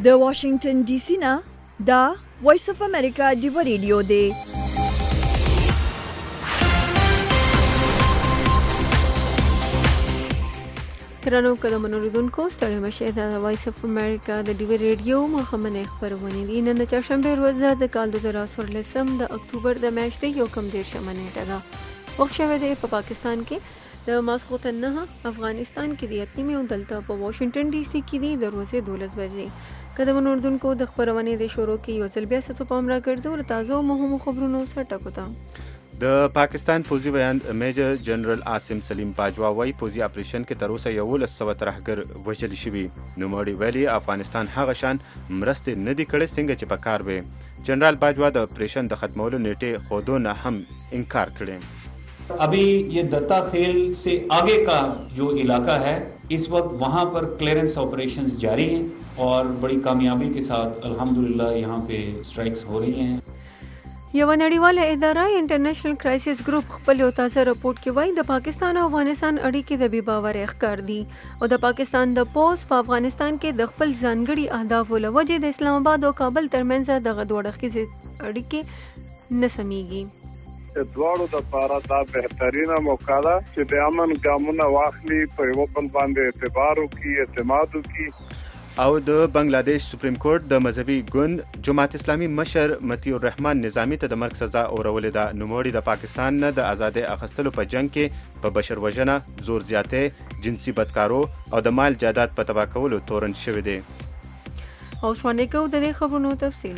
د واشنگټن ډي سي نه دا وایس اف امریکا ډیو ریډیو دی. ترانو قدمونو لیدونکو ستړي مشه د وایس اف امریکا د ډیو ریډیو مخمنه خبرونه دي. نن د چهارشنبه ورځ د کال 2014 د اکتوبر د میاشتې یو کم 13 نیټه ده. وخت شوی دی په پاکستان کې د ماسخوتن نه افغانستان کې د یتنیمه او دلته په واشنگټن ډي سي کې دی د ورځې 12 بجې. قدمونو لیدونکو د خبرونې د شروع کې یو ځل بیا ستاسو پام راګرځو د تازه مهمو خبرونو سره ټکو د پاکستان فوزي بیان میجر جنرال عاصم سلیم باجوا وايي فوزي اپریشن کې تر اوسه 1100 ترهګر وژل شوي. نوموړي ویلي افغانستان هغه شان مرستې نه دي کړې څنګه چې په کار وي. جنرال باجوا د اپریشن د ختمولو نیټې خودو نه هم انکار کړي. अभी ये दत्ता खेल से आगे का जो इलाका है इस वक्त वहाँ पर क्लियरेंस ऑपरेशंस जारी हैं और बड़ी कामयाबी के साथ अल्हम्दुलिल्लाह यहाँ पे स्ट्राइक्स हो रही हैं. یو نړیواله اداره انټرنیشنل کرایسس ګروپ خپل یو تازه راپورټ کې وایي د پاکستان او افغانستان اړیکې د بې باورۍ ښکار دي او د پاکستان د پوز په افغانستان کې د خپل ځانګړي اهدافو له وجې د اسلام آباد او کابل ترمنځ دغه دوه اړخیزې اړیکې نه سمیږي. دواړو د لپاره دا بهترینه موقع ده چې د امن ګامونه واخلي، په یو بل باندې اعتبار وکړي، اعتماد وکړي. او د بنگلاديش سپریم کورټ د مذهبي ګوند جماعت اسلامي مشر مطیع الرحمن نظامي ته د مرګ سزا اورولې ده. نوموړي د پاکستان نه د ازادۍ اخیستلو په جنگ کې په بشر وژنه، زور زیاتۍ، جنسي بدکارو او د مال جایداد په تباه کولو تورن شوی دی. او شوانه کو د دې خبرونو تفصیل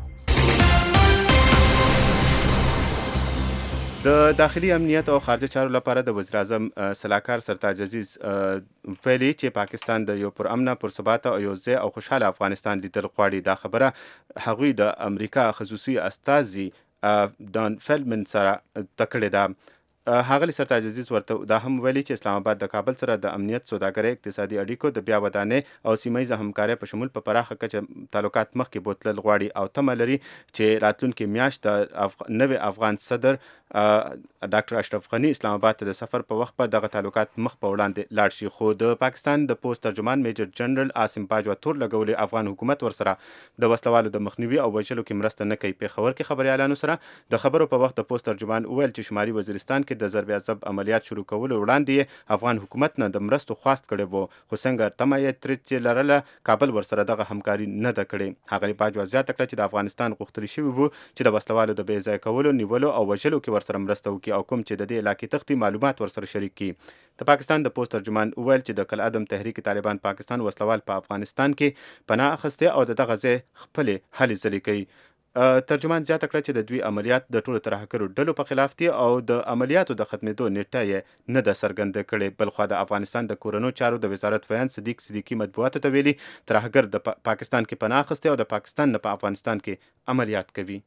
د داخلي امنیت او خارجه چارو لپاره د وزیر اعظم سلاکار سرتاج عزیز ویلي چې پاکستان د یو پرامنه، پرثباته او یوځای او خوشحاله افغانستان لیدل غواړي. دا خبره هغوی د امریکا خصوصي استازي دان فیلمن سره تکړه ده. ښاغلي سرتاج عزیز ورته دا هم ویلي چې اسلام آباد د کابل سره د امنیت، سوداګرۍ، اقتصادي اړیکو د بیا ودانۍ او سیمه همکارۍ په شمول په پراخه کچه تعلقات مخکې بوتلل غواړي او تمه لري چې راتلونکي میاشت د نوي افغان صدر ډاکټر اشرف غني اسلام آباد ته د سفر په وخت په دغه تعلقات مخ په وړاندې لاړ شي. خو د پاکستان د پوسټ ترجمان میجر جنرال عاصم باجوا تور لګولې افغان حکومت ورسره د وسلوالو د مخنیوي او وژلو کې مرسته نه کوي. پېښور کې خبريالانو سره د خبرو په وخت د پوسټ ترجمان وویل چې شمالي وزیرستان کې د ضرب عصب عملیات شروع کولو وړاندې افغان حکومت نه د مرستو خواست کړی وو، خو څنګه تمه یې ترې لرله کابل ورسره دغه همکاري نه ده کړې. ښاغلي باجوا زیاته کړه چې د افغانستان غوښتل شوي وو چې د وسلوالو د بې ځای کولو، نیولو او وژلو کې ورسره مرسته وکړي او کوم چې د دې علاقې تختی معلومات ورسره شریک کړي. د پاکستان د پوسټ ترجمان وویل چې د کالعدم تحریک طالبان پاکستان وسلوال په افغانستان کې پناه اخیستی او د دغه ځای خپلې هلې ځلې کوي. ترجمان زیاته کړه چې د دوی عملیات د ټولو ترهګرو ډلو په خلاف دي او د عملیاتو د ختمېدو نیټه یې نه ده څرګنده کړې. بلخوا د افغانستان د کورنیو چارو د وزارت ویان صدیق صدیقي مطبوعاتو ته ویلي ترهګر د پاکستان کې پناه اخیستی او د پاکستان نه په افغانستان کې عملیات کوي.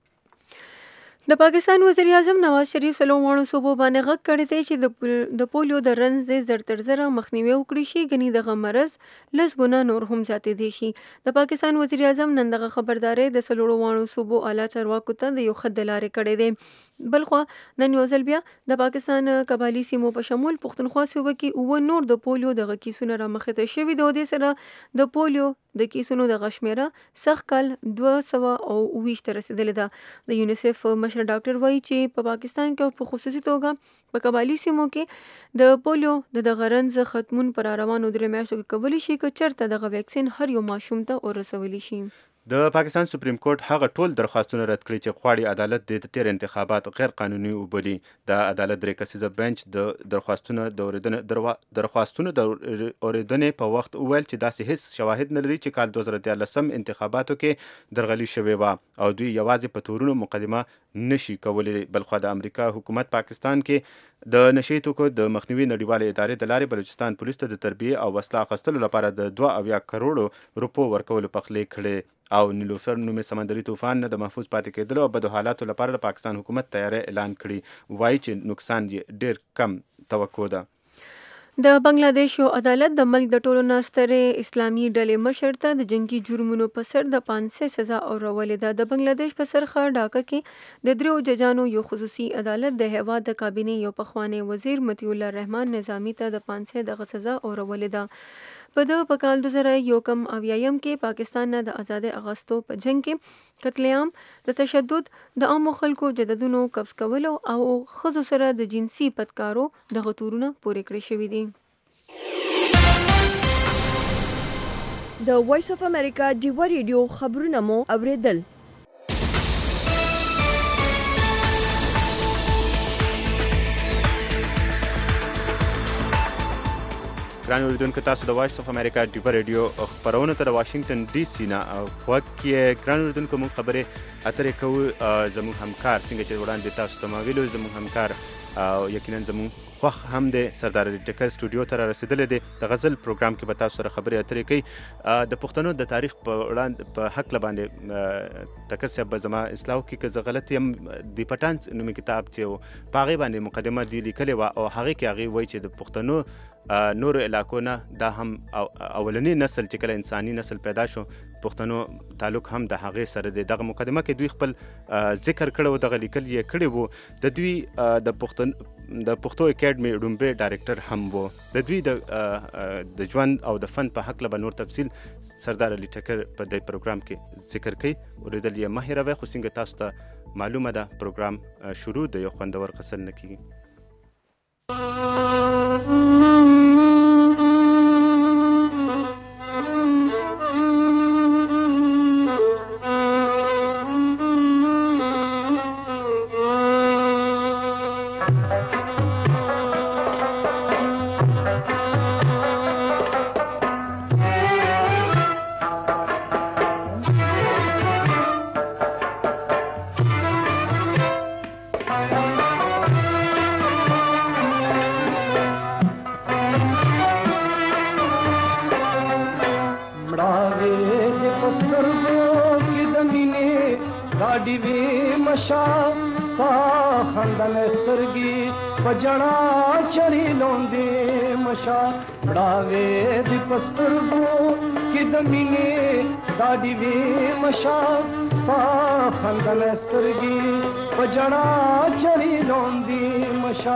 د پاکستان وزیر اعظم نواز شریف څلورو صوبو باندې غږ کړی دی چې د پولیو د رنځ زر تر زره مخنیوي وکړي شي، ګنې دغه مرض لس ګونه نور هم زیاتېدی شي. د پاکستان وزیر اعظم نن دغه خبرداری د څلورو صوبو اعلی چارواکو ته د یو خط د لارې کړی دی. بلخوا نن یو ځل بیا د پاکستان قبایلي سیمو په شمول پښتونخوا صوبه کې 9 نور د پولیو دغه کیسونه رامخته شوي دي او دې سره د پولیو د کیسونو دغه شمیره سږ کال 220 ته رسیدلې ده. د یونیسف مشر ډاکټر وایي چې په پاکستان کې په خصوصي توګه په قبایلي سیمو کې د پولیو د دغه رنځ ختمون پر روانو 3 میاشتو کې کولی شي که چېرته دغه ویکسین هر یو ماشوم ته ورسولی شي. د پاکستان سپریم کورټ هغه ټول درخواستونه رد کړي چې غواړي عدالت د تیر انتخابات غیر قانوني وبولي. د عدالت 3 کسیزه بنچ د درخواستونو د اوریدنې په وخت وویل چې داسې هیڅ شواهد نه لري چې کال 2013 انتخاباتو کې درغلي شوې وه او دوی یوازې په تورونو مقدمه نشي کولی. بلخوا د امریکا حکومت پاکستان کې د نشي توکو د مخنیوي نړیوالې ادارې د لارې بلوچستان پولیس ته د تربیې او وسله اخیستلو لپاره د 2 کروڑو روپو ورکولو پخلی کړي او نیلوفر نومي سمندري طوفان نه د محفوظ پاتې کېدلو او بدو حالاتو لپاره د پاکستان حکومت تیاری اعلان کړي. وایي چې نقصان یې ډیر کم توقع ده. د بنگلاديش یو عدالت د ملک د ټولو ناسترې اسلامي ډلې مشر ته د جنگي جرمونو په سر د 500 سزا اورولې ده. د بنگلاديش په سرخه ډاکه کې د دریو ججانو یو خصوصي عدالت د هیواد د کابینې یو پخوانی وزیر مطیع الله الرحمن نظامی ته د 500 دغه سزا اورولې ده. په کال 2021 کې پاکستان نه د آزادۍ اغوستو په جنگ کې قتل عام، د تشدد، د عامو خلکو جددونو قبض کولو او ښځو سره د جنسي بدکارو دغه تورونه پورې کړی شوي دي. د وایس اف امریکا ډیوه ریډیو خبرونه مو اوریدل. ګران اوریدونکو، تاسو د وایس اف امریکا ډیوه ریډیو خپرونه ته د واشنگټن ډي سي نه غوږ کې. ګران اوریدونکو، موږ خبرې اترې کوو زموږ همکار څنګه چې وړاندې تاسو ته ما ویلو، زموږ همکار یقینا زموږ خوښ هم دی سردار علي ټکر سټوډیو ته را رسېدلی دی. د غزل پروګرام کې به تاسو سره خبرې اترې کوي. د پښتنو د تاریخ په هکله باندې ټکر صاحب به زما اصلاح وکړي که زه غلط یم. د پټان نومي کتاب چې په هغې باندې مقدمه دی لیکلې وه او هغې کې هغې وایي چې د پښتنو نورو علاقو نه دا هم اولنی نسل چې کله انساني نسل پیدا شو پښتنو تعلق هم د هغې سره دی. دغه مقدمه کې دوی خپل ذکر کړی و، دغه لیکل یې کړی و. د دوی د پښتو اکیډمي ړومبی ډایرکټر هم و. د دوی د ژوند او د فن په هکله به نور تفصیل سردار علي ټکر په دې پروګرام کې ذکر کوي. اورېدل یې مه هېروئ. خو څنګه تاسو ته معلومه ده پروګرام شروع د یو خوندور غسل نه کېږي. बजड़ा चरी लोंदे मशा बड़ावे दी पस्तरगो कि दमीने दाड़ी वे मशा स्ता खंदन स्तरगी बजड़ा चरी लोंदी मशा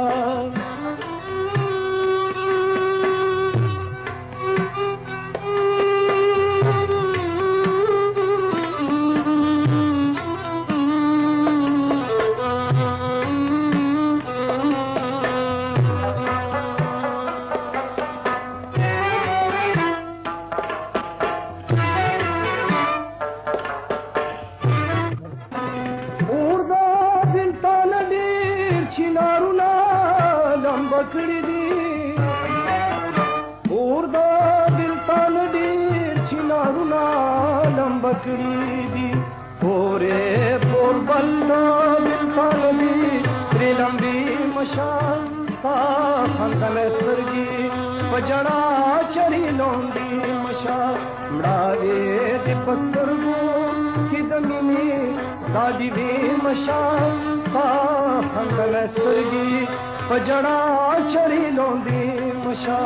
बजड़ा चरी लोंदी मशा मड़ावे दे पस्तरगो कि दमीने दादी वे मशा सा हंगल स्तरगी बजड़ा चरी लोंदी मशा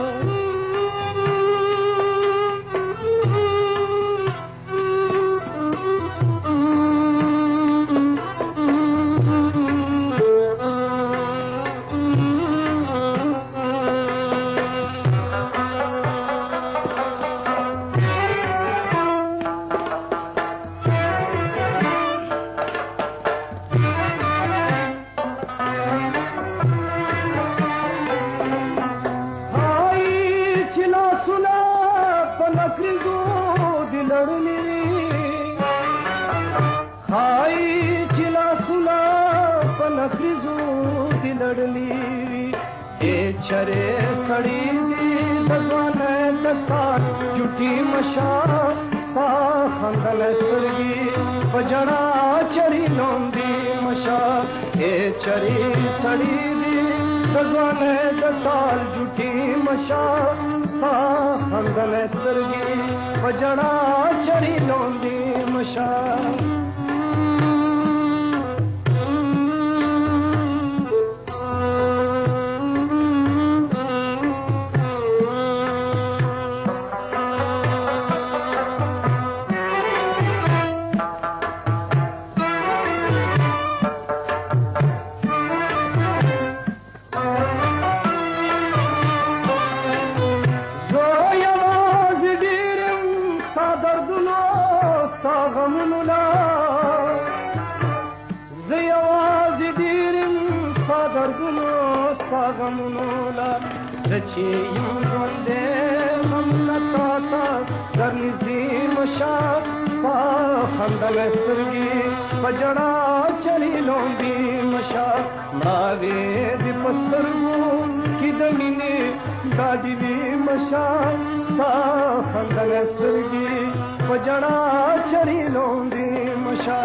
चरे सड़ी दी दजवाने दकार जुटी मशा सा खंदल सरगी बजड़ा चरी लोंदी मशा ए चरी सड़ी दी दजवाने दकार जुटी मशा सा खंदल सरगी बजड़ा चरी लोंदी मशा چې یم ژوندی غمونه تا ته در نږدې مشه ستا خندلې سترګې په ژړا چرې لوندې مشه مړاوې دې په سترګو کې د مینې دا دې وي مشه ستا خندلې سترګې په ژړا چرې لوندې مشه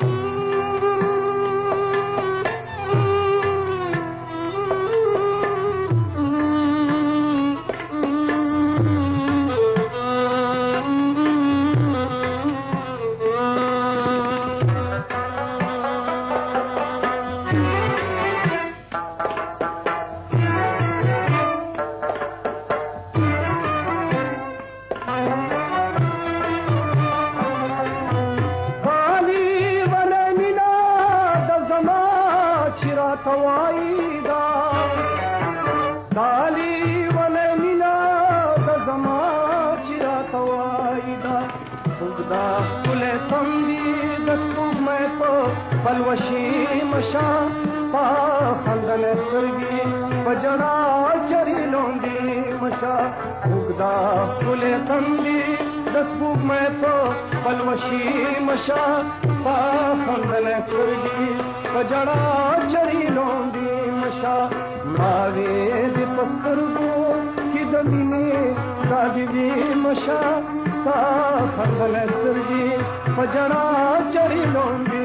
پلوشي مشا ستا خندلې سترګې په ژړا چرې لوندې مشا اوږده ښکلې تندې د سپوږمۍ په پلوشي مشا ستا خندلې سترګې په ژړا چرې لوندې مشا مړاوې دې په سترګو کې د مینې دا دې وي مشا ستا خندلې سترګې په ژړا چرې لوندې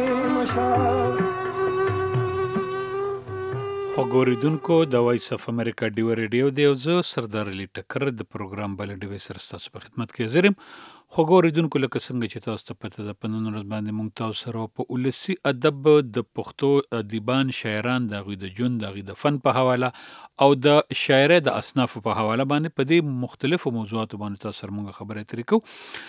خوګوریدونکو د وایس اف امریکا ډیو ریډیو دی او زه سردار علي ټکر د پروګرام بل ډیوي سره تاسو په خدمت کې حاضر یم. خوګوریدونکو لکه څنګه چې تاسو ته پته ده په نن ورځ باندې موږ تاسو سره په ولسی ادب د پښتو ادیبان شاعران د غوی د ژوند د غوی د فن په حواله او د شاعرۍ د اصناف په حواله باندې په دې مختلفو موضوعاتو باندې تاسو سره موږ خبرې ترې کوو.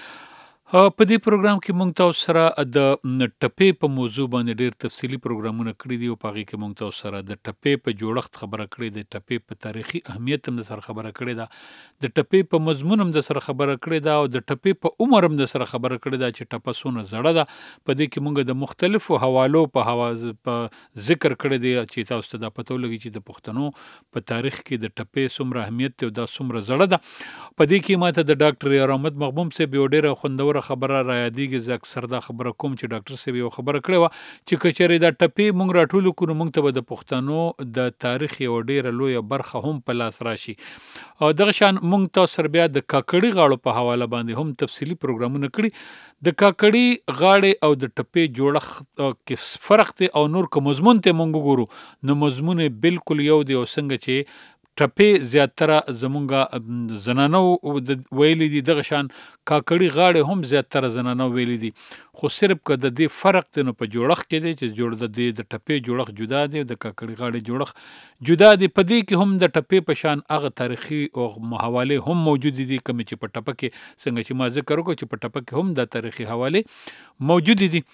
په دې پروګرام کې موږ تاسو سره د ټپې په موضوع باندې ډېر تفصیلی پروګرامونه کړي دي او په هغې کې موږ تاسو سره د ټپې په جوړښت خبره کړې ده، ټپې په تاریخي اهمیت هم د سره خبره کړې ده، د ټپې په مضمون هم د سره خبره کړې ده او د ټپې په عمر هم د سره خبره کړې ده چې ټپه څونه زړه ده. په دې کې موږ د مختلفو حوالو په ذکر کړی دی چې تاسو ته دا پته ولګي چې د پښتنو په تاریخ کې د ټپې څومره اهمیت دی او دا څومره زړه ده. په دې کې ماته د ډاکټر یار احمد مغبوم صاحب یو ډېره خوندوره خبره را یادېږي. زه اکثر دا خبره کوم چې ډاکټر صاحب یو خبره کړې وه چې که چېرې دا ټپې موږ راټولو کړو نو موږ ته به د پښتنو د تاریخ یوه ډېره لویه برخه هم په لاس راشي. او دغه شان موږ تاسو سره بیا د کاکړي غاړو په حواله باندې هم تفصیلي پروګرامونه کړي. د کاکړي غاړې او د ټپې جوړښت کې فرق دی او نور که مضمون ته موږ وګورو نو مضمون یې بالکل یو دی او څنګه چې ټپې زیاتره زمونږه زنانو ویلي دي دغه شان کاکړي غاړې هم زیاتره زنانو ویلي دي، خو صرف که د دې فرق دی نو په جوړښت کې دی چې د ټپې جوړښت جدا دی او د کاکړي غاړې جوړښت جدا دی. په دې کې هم د ټپې په شان هغه تاریخي او حوالې هم موجودې دي کومې چې په ټپه کې څنګه چې ما ذکر وکړو چې په ټپه کې هم د تاریخي حوالې موجودې دي.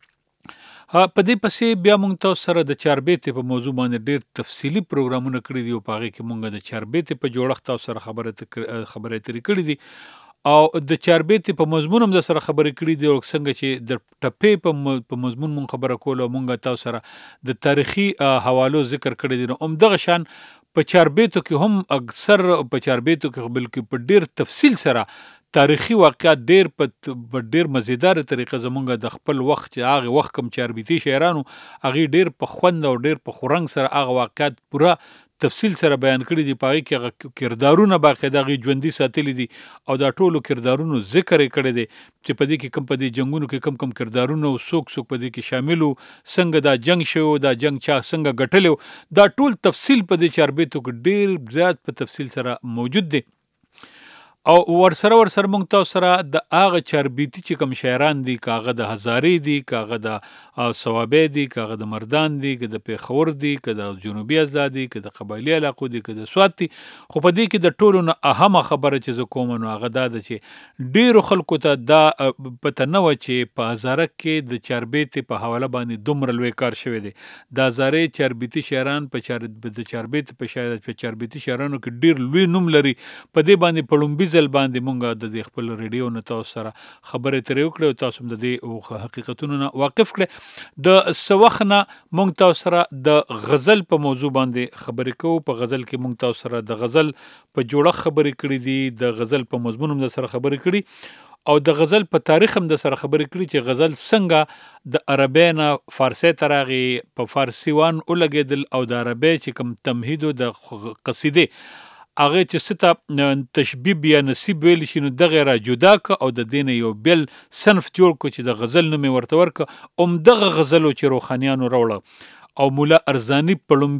په دې پسې بیا موږ تاسو سره د چاربیتې په موضوع باندې ډېر تفصیلي پروګرامونه کړي دي او په هغې کې موږ د چاربیتې په جوړښت تاسو سره خبرې ترې کړي دي او د چاربیتې په مضمون هم د سره خبرې کړي دي او څنګه چې د ټپې په مضمون موږ خبره کوله او موږ تاسو سره د تاریخي حوالو ذکر کړي دي. نو همدغه شان په چاربیتو کې هم اکثر په چاربیتو کې بلکې په ډېر تفصیل سره تاریخي واقعات ډېر مزیدار طریقه زمونږ د خپل وخت چې هغه وخت کم چاربیتي شاعرانو هغې ډېر په خوند او ډېر په خورنګ سره هغه واقعات پوره تفصیل سره بیان کړي دي. په هغې کې هغه کردارونه باقاعده هغې ژوندي ساتلي دي او دا ټولو کردارونو ذکر یې کړی دی چې په دې کې په دې جنګونو کې کم کردارونه او څوک په دې کې شامل وو، څنګه دا جنګ شوی دا جنګ چا څنګه ګټلی دا ټول تفصیل په دې چاربیتو کې ډېر زیات په تفصیل سره موجود دی. او ورسره موږ تاسو سره د هغه چاربیتي چې کوم شاعران دي که هغه د هزارې دي که هغه د صوابۍ دي که هغه د مردان دي که د پېښور دي که د جنوبي اضلاع دي که د قبایلي علاقو دي که د سوات دي، خو په دې کې د ټولو نه اهمه خبره چې زه کوم نو هغه دا ده چې ډېرو خلکو ته دا پته نه وه چې په هزاره کې د چاربیتې په حواله باندې دومره لوی کار شوی دی. د هزارې چاربیتي شاعران د چاربیتي شاعرانو کې ډېر لوی نوم لري. په دې باندې په لومبي ځل باندې مونږ د خپل ریډیو نه تاسو سره خبرې ترې وکړې او تاسو هم د دې حقیقتونو نه واقف کړئ. د څه وخت نه مونږ تاسو سره د غزل په موضوع باندې خبرې کوو. په غزل کې مونږ تاسو سره د غزل په جوړښت خبرې کړې دي، د غزل په مضمون هم د سره خبرې کړي او د غزل په تاریخ هم د سره خبرې کړي چې غزل څنګه د عربی نه فارسی ته راغی، په فارسي وان ولګېدل او د عربی چې کوم تمهید د قصیدې هغه چې څه تشبیب یا نصیب ویل شي نو دغه را جدا که او د دې نه یو بل صنف جوړ کړو چې د غزل نوم یې ورته ورکړه. همدغه غزلو چې روښانیانو راوړه او مولا ارزانی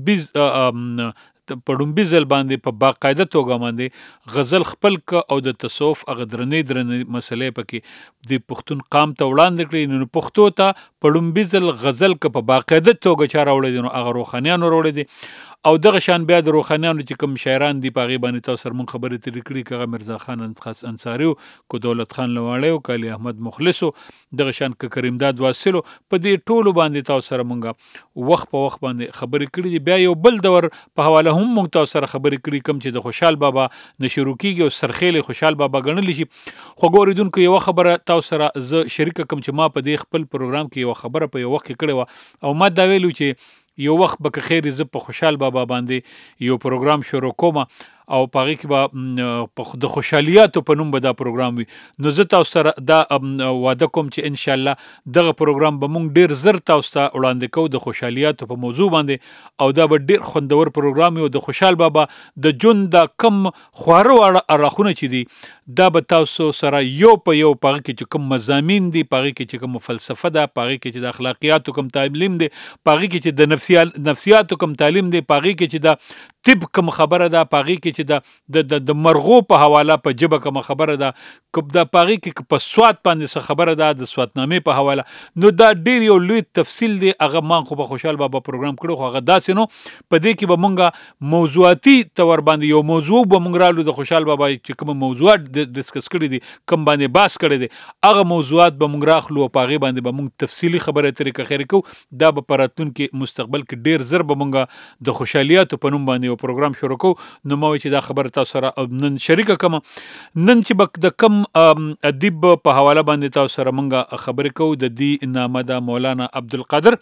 په ړومبي ځل باندې په باقاعده توګه باندې غزل خپل که او د تصوف هغه درنې مسلې پکې د پښتون قام ته وړاندې کړي. نو پښتو ته په ړومبي ځل غزل که په باقاعده توګه چا راوړی دي نو هغه روښانیانو راوړی دي. او دغه شان بیا د روښانیانو چې کوم شاعران دي په هغې باندې تاسو سره مونږ خبرې ترې کړي، که هغه مرزا خان انصاري و، که دولت خان لواړی و، که علي احمد مخلص و، دغه شان که کریمداد واصل و، په دې ټولو باندې تاسو سره مونږ وخت په وخت باندې خبرې کړي دي. بیا یو بل دور په حواله هم مونږ تاسو سره خبرې کړي کوم چې د خوشحال بابا نه شروع کېږي او سرخیل خوشحال بابا ګڼلی شي. خو ګورېدونکو یوه خبره تاسو سره زه شریکه کوم چې ما په دې خپل پروګرام کې یوه خبره په یو وخت کې کړې وه او ما دا ویلو چې یو وخت به که خیر زه په خوشحال بابا باندې یو پروګرام شروع کوم او په هغې کې به د خوشحالیاتو په نوم به دا پروګرام وي. نو زه تاسو سره دا واده کوم چې انشاءالله دغه پروګرام به مونږ ډېر زر تاسو ته وړاندې کوو د خوشحالیاتو په موضوع باندې او دا به ډېر خوندور پروګرام وي. او د خوشحال بابا د ژوند دا کم خواره اړخونه چې دي دا به تاسو سره یو په یو په هغې کې چې کوم مضامین دي، په هغې کې چې کوم فلسفه ده، په هغې کې چې د اخلاقیاتو کوم تعلیم دی، په هغې کې چې د نفسیاتو کوم تعلیم دی، په هغې کې چې د طب کوم خبره ده، په هغې کې چې د مرغو په حواله په ژبه کوم خبره ده، د په هغې کې په سوات باندې څه خبره ده د سواتنامې په حواله. نو دا ډېر یو لوی تفصیل دی. هغه ما خو په خوشحال بابا پروګرام کړو خو هغه داسې نو په دې کې به مونږ موضوعاتي طور باندې یو موضوع به مونږ رالو د خوشحال بابا چې کوم موضوعات ډسکس کړي دي، کوم باندې بحث کړی دی، هغه موضوعات به مونږ راخلو او په هغې باندې به مونږ تفصیلي خبره طریقه خیر کوو. دا به په راتلونکي مستقبل کې ډېر زر به مونږ د خوشحالیاتو په نوم باندې یو پروګرام شروع کوو. نو ما وایي چې دا خبره تاسو سره نن شریکه کوم. نن چې به د کم ادیب په حواله باندې تاسو سره مونږ خبرې کوو، د دې نامه ده مولانا عبدالقادر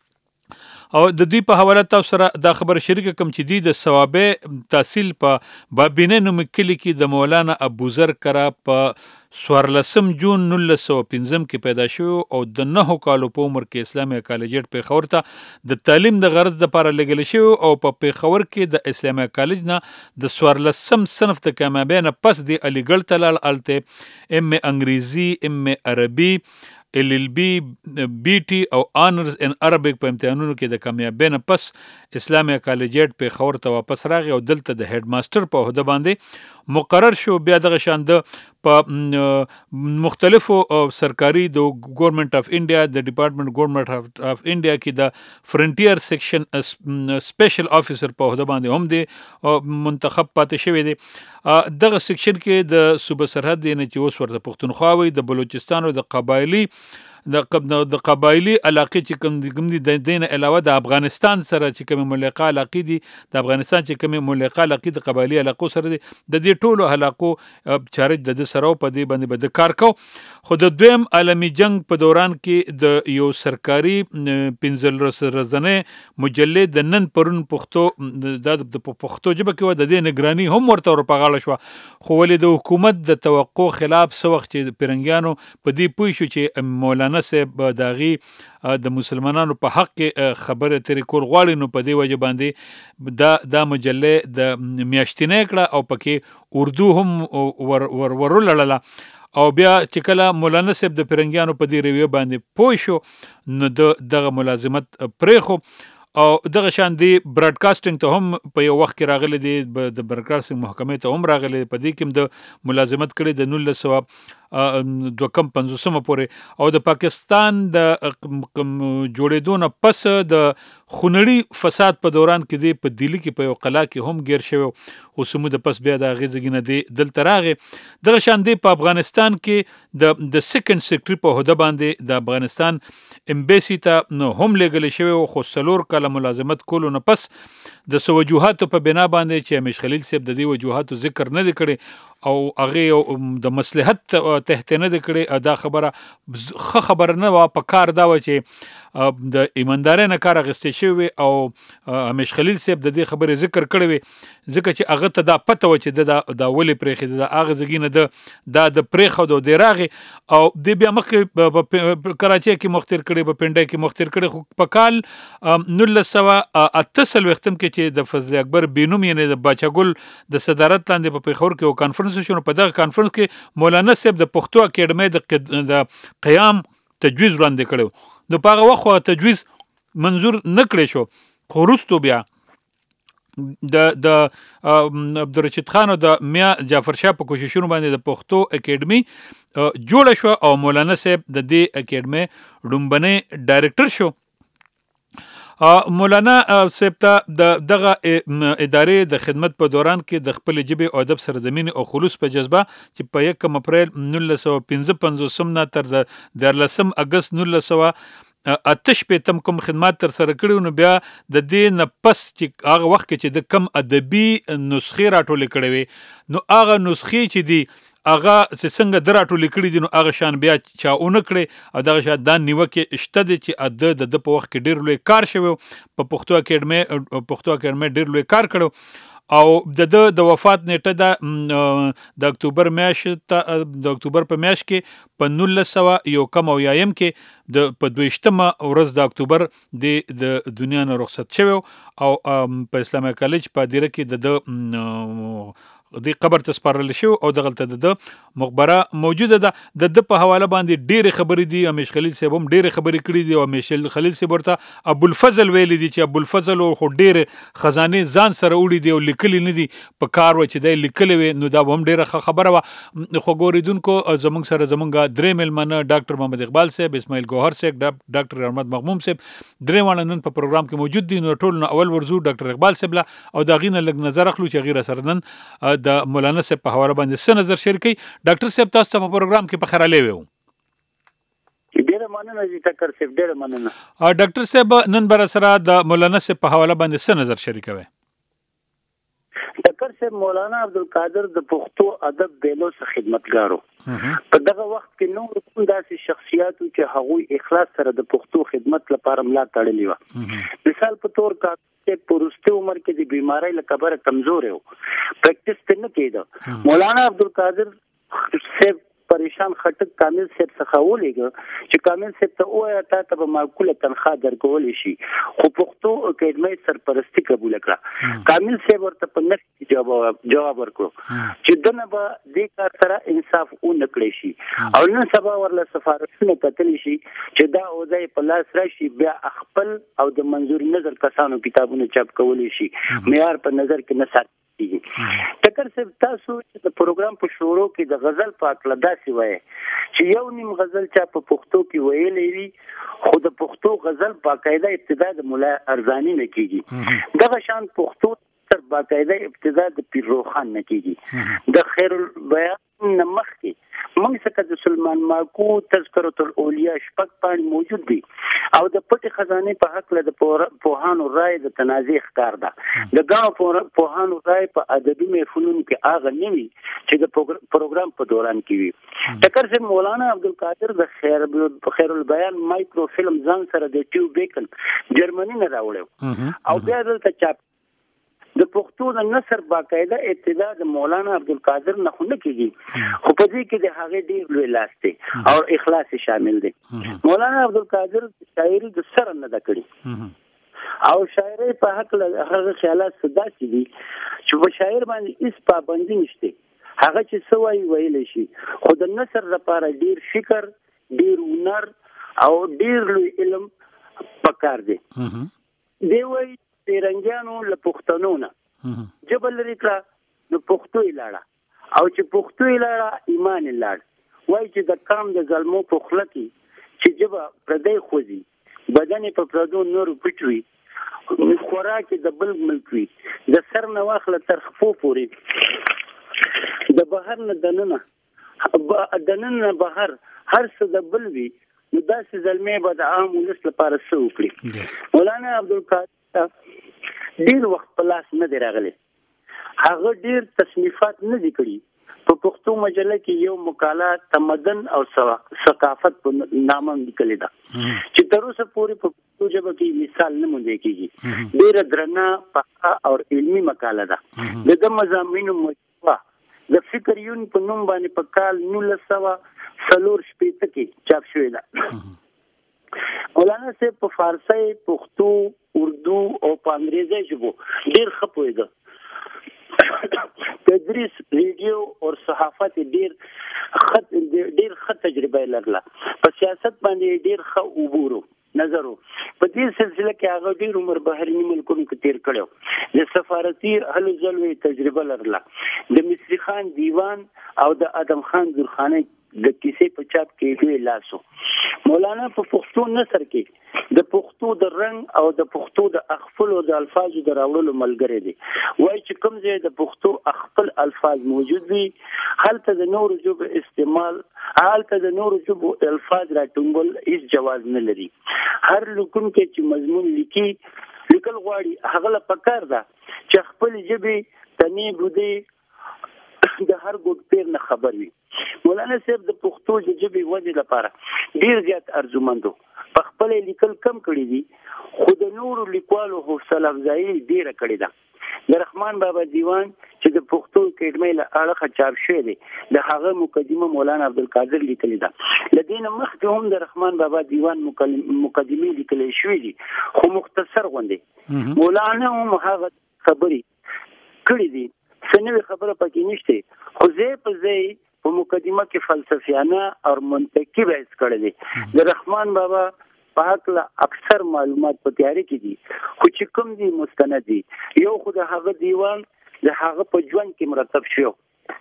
او د دوی په حواله تاسو سره دا خبره شریکه کوم چې دوی د ثوابه تحصیل په بابینه نوم کلي کې د مولانا ابوذر کره په 14 جون 1915 کې پیدا شو او د 9 کالو په عمر کې اسلامي کالج پېښور ته د تعلیم د غرض لپاره لګل شو او په پېښور کې د اسلامي کالج نه د 14 صنف ته کامیابی نه پس د علیګړ ته لاړ. الته ام انګریزي، ام عربي، LLB، BT او آنرز ان عربیک په امتحانونو کې د کامیابی نه پس اسلامي کالجیټ پېښور ته واپس راغی او دلته د هډ ماستر په عہده باندې مقرر شو. بیا دغه شان د په مختلفو سرکاري د ګورنمنت اف انډیا، د ډپارټمنټ ګورنمنت اف انډیا کې د فرنټیر سیکشن سپیشل افیسر په عہده باندې هم دی منتخب پاتې شوی دی. دغه سیکشن کې د صوبه سرحد نه چې اوس ورته پښتونخوا وي، د بلوچستان او د قبایلی علاقې چې کوم دي د دین علاوه د افغانستان سره چې کوم ملقا علاقې دي، د افغانستان چې کوم ملقا علاقې د قبایلی علاقو سره دي، د دې ټولو علاقو چارج د سره په دې باندې به د کار کو. خو د دویم عالمي جنگ په دوران کې د یو سرکاري 15 ورځنۍ مجلې د نن پرون پښتو د پښتو ژبه کې و د دې نگرانی هم ورته ورپغاړه شو. خو ولې د حکومت د توقع خلاف څه وخت چې پیرنګیانو په دې پوه شو چې مولانا صاحب داغي د مسلمانانو په حق کې خبره ترې کول غواړي، نو په دې وجه باندې دا مجلې د میاشتنې کړه او پکې اردو هم ورولړله. او بیا چې کله مولانا صاحب د پیرنګیانو په دې رویه باندې پوه شو نو دغه ملازمت پرېښو او دغه شان دی براډکاسټینګ ته هم په یو وخت کې راغلی دی، د براډکاسټینګ محکمې ته هم راغلی، په دې کې هم د ملازمت کړی د 1952 پورې. او د پاکستان د جوړېدو نه پس د خونړي فساد په دوران کې دی په دلی کې په یو قلا کې هم گیر شوی او سمو د پس بیا د هغې ځګې نه دی دلته راغی. دغه شان دی په افغانستان کې د سیکنډ سیکرټري په عہده باندې د افغانستان امبیسي ته هم لېږلی شوی و، خو 4 کاله ملازمت کولو نه پس د څه وجوهاتو په بنا باندې چې همیش خلیل صاحب د دې وجوهاتو ذکر نه دی کړی او هغه د مصلحت تحت نه د کړي دا خبره نه وا په کار دا و چې د ایماندارۍ نه کار اخیستل شوی او همیش خلیل صاحب د دې خبرې ذکر کړی وي ځکه چې هغه ته دا پته و چې دا ولې پرېښې د هغه ځګینه د پرېښودو د راغې او د بیا مخکې په کراچۍ کې مختر کړي په پنډۍ کې مختر کړي خو په کال 1998 کې چې د فضل اکبر بینوم یعنی د باچاګل د صدارت لاندې په پیښور کې یو کانفرنس شو په دغه کانفرنس کې مولانا صاحب د پښتو اکیډمۍ د قیام تجویز وړاندې کړو د پاغه وخت تجویز منظور نه کړی شو خو وروستو بیا د عبدالرشید خان او د میا جعفر شاه په کوششونو باندې د پښتو اکیډمۍ جوړه شو او مولانا صاحب د دې اکیډمۍ ډومبنی ډایرکټر شو مولانا صاحب ته دغه ادارې د خدمت په دوران کې د خپل ژبې او ادب سره د مینې او خلوص په جذبه چې په 1 اپریل 1955 نه تر 14 اگست 1988 کوم خدمات تر سره کړي نو بیا د دې نه پس چې هغه وخت کې چې د کم ادبي نسخې راټولې کړي وي نو هغه نسخې چې دی هغه څنګه دراټولې کړي دي نو هغه شان بیا چا اون کړي او دغه شان دا نیوکه شته دي چې د په وخت کې ډیر لوی کار شوی په پښتو اکیډمۍ ډیر لوی کار کړو او د وفات نیټه د اکتوبر په میاشت کې په 1991 کې په 22 ورځ د اکتوبر د دنیا نه رخصت شوی او په اسلامي کالج په دیره کې د قبر ته سپارل شو او دغلته د مقبره موجوده ده د په حواله باندې ډېرې خبرې دي همیش خلیل صاحب هم ډېرې خبرې کړي دي او همیش خلیل صاحب ورته ابوالفضل ویلي دي چې ابوالفضل خو ډېرې خزانې ځان سره وړي دي او لیکلي نه دي په کار و چې دی لیکلی وي نو دا هم ډېره خبره وه خو ګورېدونکو زموږ سره زموږ درې میلمانه ډاکټر محمد اقبال صاحب اسماعیل ګوهر صاحب ډاکټر احمد مغموم صاحب درې واړه نن په پروګرام کې موجود دي نو ټول نه اول ورځو ډاکټر اقبال صاحب له او د هغې نه لږ نظر اخلو چې هغې راسره نن د مولانا صاحب په حواله باندې څه نظر شیر کوي ډاکټر صاحب تاسو ته په پروګرام کې په خراله ویو ډېره مننه جی ټکر صاحب ډېره مننه ډاکټر صاحب نن بر سره د مولانا صاحب په حواله باندې څه نظر شریکوي ټکر صاحب مولانا عبدالقادر د پښتو ادب بیلو څخه خدمتګارو په دغه وخت کې نو کوم داسې شخصیاتو چې هغوی اخلاص سره د پښتو خدمت لپاره ملا تړلې وه مثال په تور کا په وروستي عمر کې د بیماری له کبره کمزور و پریکټس نه کېده مولانا عبدالقادر صاحب پریشان خټک کامل صاحب څخه ولېږه چې کامل صاحب ته ووایه تا ته به معقوله تنخواه درکولی شي خو پښتو اکیډمۍ سرپرستي قبوله کړه کامل صاحب ورته په نفس جواب ورکړو چې دنه به دې کار سره انصاف ونه کړی شي او نن سبا ورله سفارتونه کتلی شي چې دا اوضاع په لاس راشي بیا خپل او د منظور نظر کسانو کتابونه چاپ کولی شي معیار په نظر کې نه ساتي ټکر صاحب تاسو چې د پروګرام په شروع کې د غزل په اړه داسې وایي چې یو نیم غزل چا په پښتو کې ویلی وي خو د پښتو غزل باقاعده ابتدا د مولا ارزانی نه کېږي دغه شان پښتو تر باقاعده ابتدا د پیر روخان نه کېږي د خیر البیان نه مخکې موږ څخه د سلمان ماکو تذکرة الاولیاء شپږ پاڼې موجود دي او د پټې خزانې په حق د پوهانو رائے د تنازع ښکار ده د ګڼو پوهانو رائے په ادبي محفلونو کې هغه نه وي چې د پروګرام په دوران کې وي ټکر صاحب مولانا عبدالقادر د خیر البیان مایکرو فلم ځان سره د ټیو بیکن جرمني نه راوړی او بیا دلته چاپ د پښتو د نثر باقاعده ابتدا د مولانا عبدالقادر نه خو نه کېږي خو په دې کې د هغې ډېر لوی لاس دی او اخلاص شامل دی مولانا عبدالقادر شاعري د سره نه ده کړې او شاعري په حق هغه خیالات داسې دي چې په شاعر باندې هېڅ پابندي نشته هغه چې څه وایي ویلی شي خو د نثر لپاره ډېر فکر ډېر هنر او ډېر لوی علم پکار دی دی وایي رنګیانو له پښتنو نه ژبه لرې کړه نو پښتو یې لاړه او چې پښتو یې لاړه ایمان یې لاړ وایي چې د قام د ظلمو په خوله کې چې ژبه پردی خوځي بدن یې په پردو نورو پټ وي خوراک یې د بل ملک وي د سر نه واخله تر خپو پورې د بهر نه دننه بهر هر څه د بل وي نو داسې زلمې به د عام ولس لپاره څه وکړي مولانا عبدالقادر ډیر وخت په لاس نه دی راغلی هغه ډیر تصنیفات نه دي کړي په پښتو مجله کې یو مقاله تمدن او ثقافت په نامه لیکل ده چې تر اوسه پورې په پښتو ژبه کې مثال نه موندل کېږي. ډېره درنه پخه او علمي مقاله ده. د مضامینو مجموعه د فکر یون په نوم باندې په کال 1940 کې چاپ شوې ده. مولانا صاحب په فارسی، پښتو، اردو او په انګریزي ژبو ډېر ښه پوهېده. تدریس، ریډیو او صحافت ډېر ښه تجربه لرله. په سیاست باندې ډېر ښه عبور نظر په دې سلسله کې هغه ډېر عمر بهرني ملکونو کې تیر کړو. د سفارتي هلو ځلو تجربه لرله. د مصری خان دیوان او د ادم خان درخانۍ د کیسې په چاپ کې لوی لاسو. مولانا په پښتو نثر کې د پښتو د رنګ او د پښتو د اخفل او د الفاظو د راوړلو ملګری دی. وایي چې کوم ځای د پښتو اخفل الفاظ موجود وي هلته د نورو ژبو استعمال، هلته د نورو ژبو الفاظ راټولول هیڅ جواز نه لري. هر لیکونکی چې مضمون لیکل غواړي هغه له پکار ده چې خپل ژبې تنې بودی د هر ګوټ پیر نه خبر وي. مولانا صاحب د پښتو ژبې ودې لپاره ډیر زیات ارزومندو. په خپل لیکل کم کړی دي خو د نورو لیکوالو حوصله افزایي ډیره کړې ده. د رحمان بابا دیوان چې د پښتو اکیډمۍ له اړخه چاپ شوی دی د هغه مقدمه مولانا عبدالقادر لیکلې ده. له دې نه مخکې هم د رحمان بابا دیوان مقدمې لیکلې شوې دي خو مختصر غوندې. مولانا هم هغه خبرې کړې دي، څه نوې خبره پکې نشته خو ځای په ځای په مقدمه کې فلسفیانه او منطقي بحث کړی دی. د رحمان بابا په هکله اکثر معلومات په تیاری کې دي خو چې کوم دي مستند دي. یو خو د هغه دیوان د هغه په ژوند کې مرتب شو،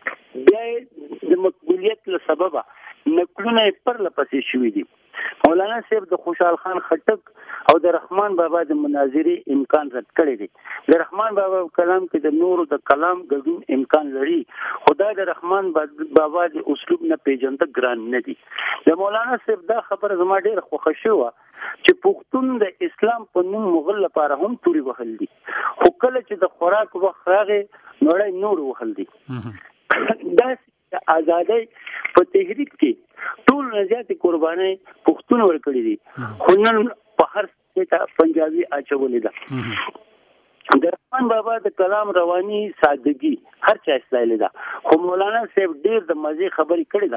بیا د مقبولیت له سببه نقلونه پرله پسې شوي دي. مولانا صاحب د خوشحال خان خټک او د رحمان بابا د مناظرې امکان رد کړی دی. د رحمان بابا کلام کې د نورو د کلام ګډون امکان لري خو دا د رحمان بابا د اسلوب نه پیژنده ګران نه دي. د مولانا صاحب دا خبره زما ډېره خوښه شوه چې پښتون د اسلام په نوم مغل لپاره هم توري وهل دي خو کله چې د خوراک وخت راغی نړۍ نور وهل دي. دا د ازادۍ په تحریک کې ټول نه زیاتې قربانۍ پښتون ورکړي دي خو نن په هر څه پنجابي اچولې ده. د رحمان بابا د کلام رواني سادگی هر چا استایلې ده خو مولانا صاحب ډېر د مزې خبرې کړې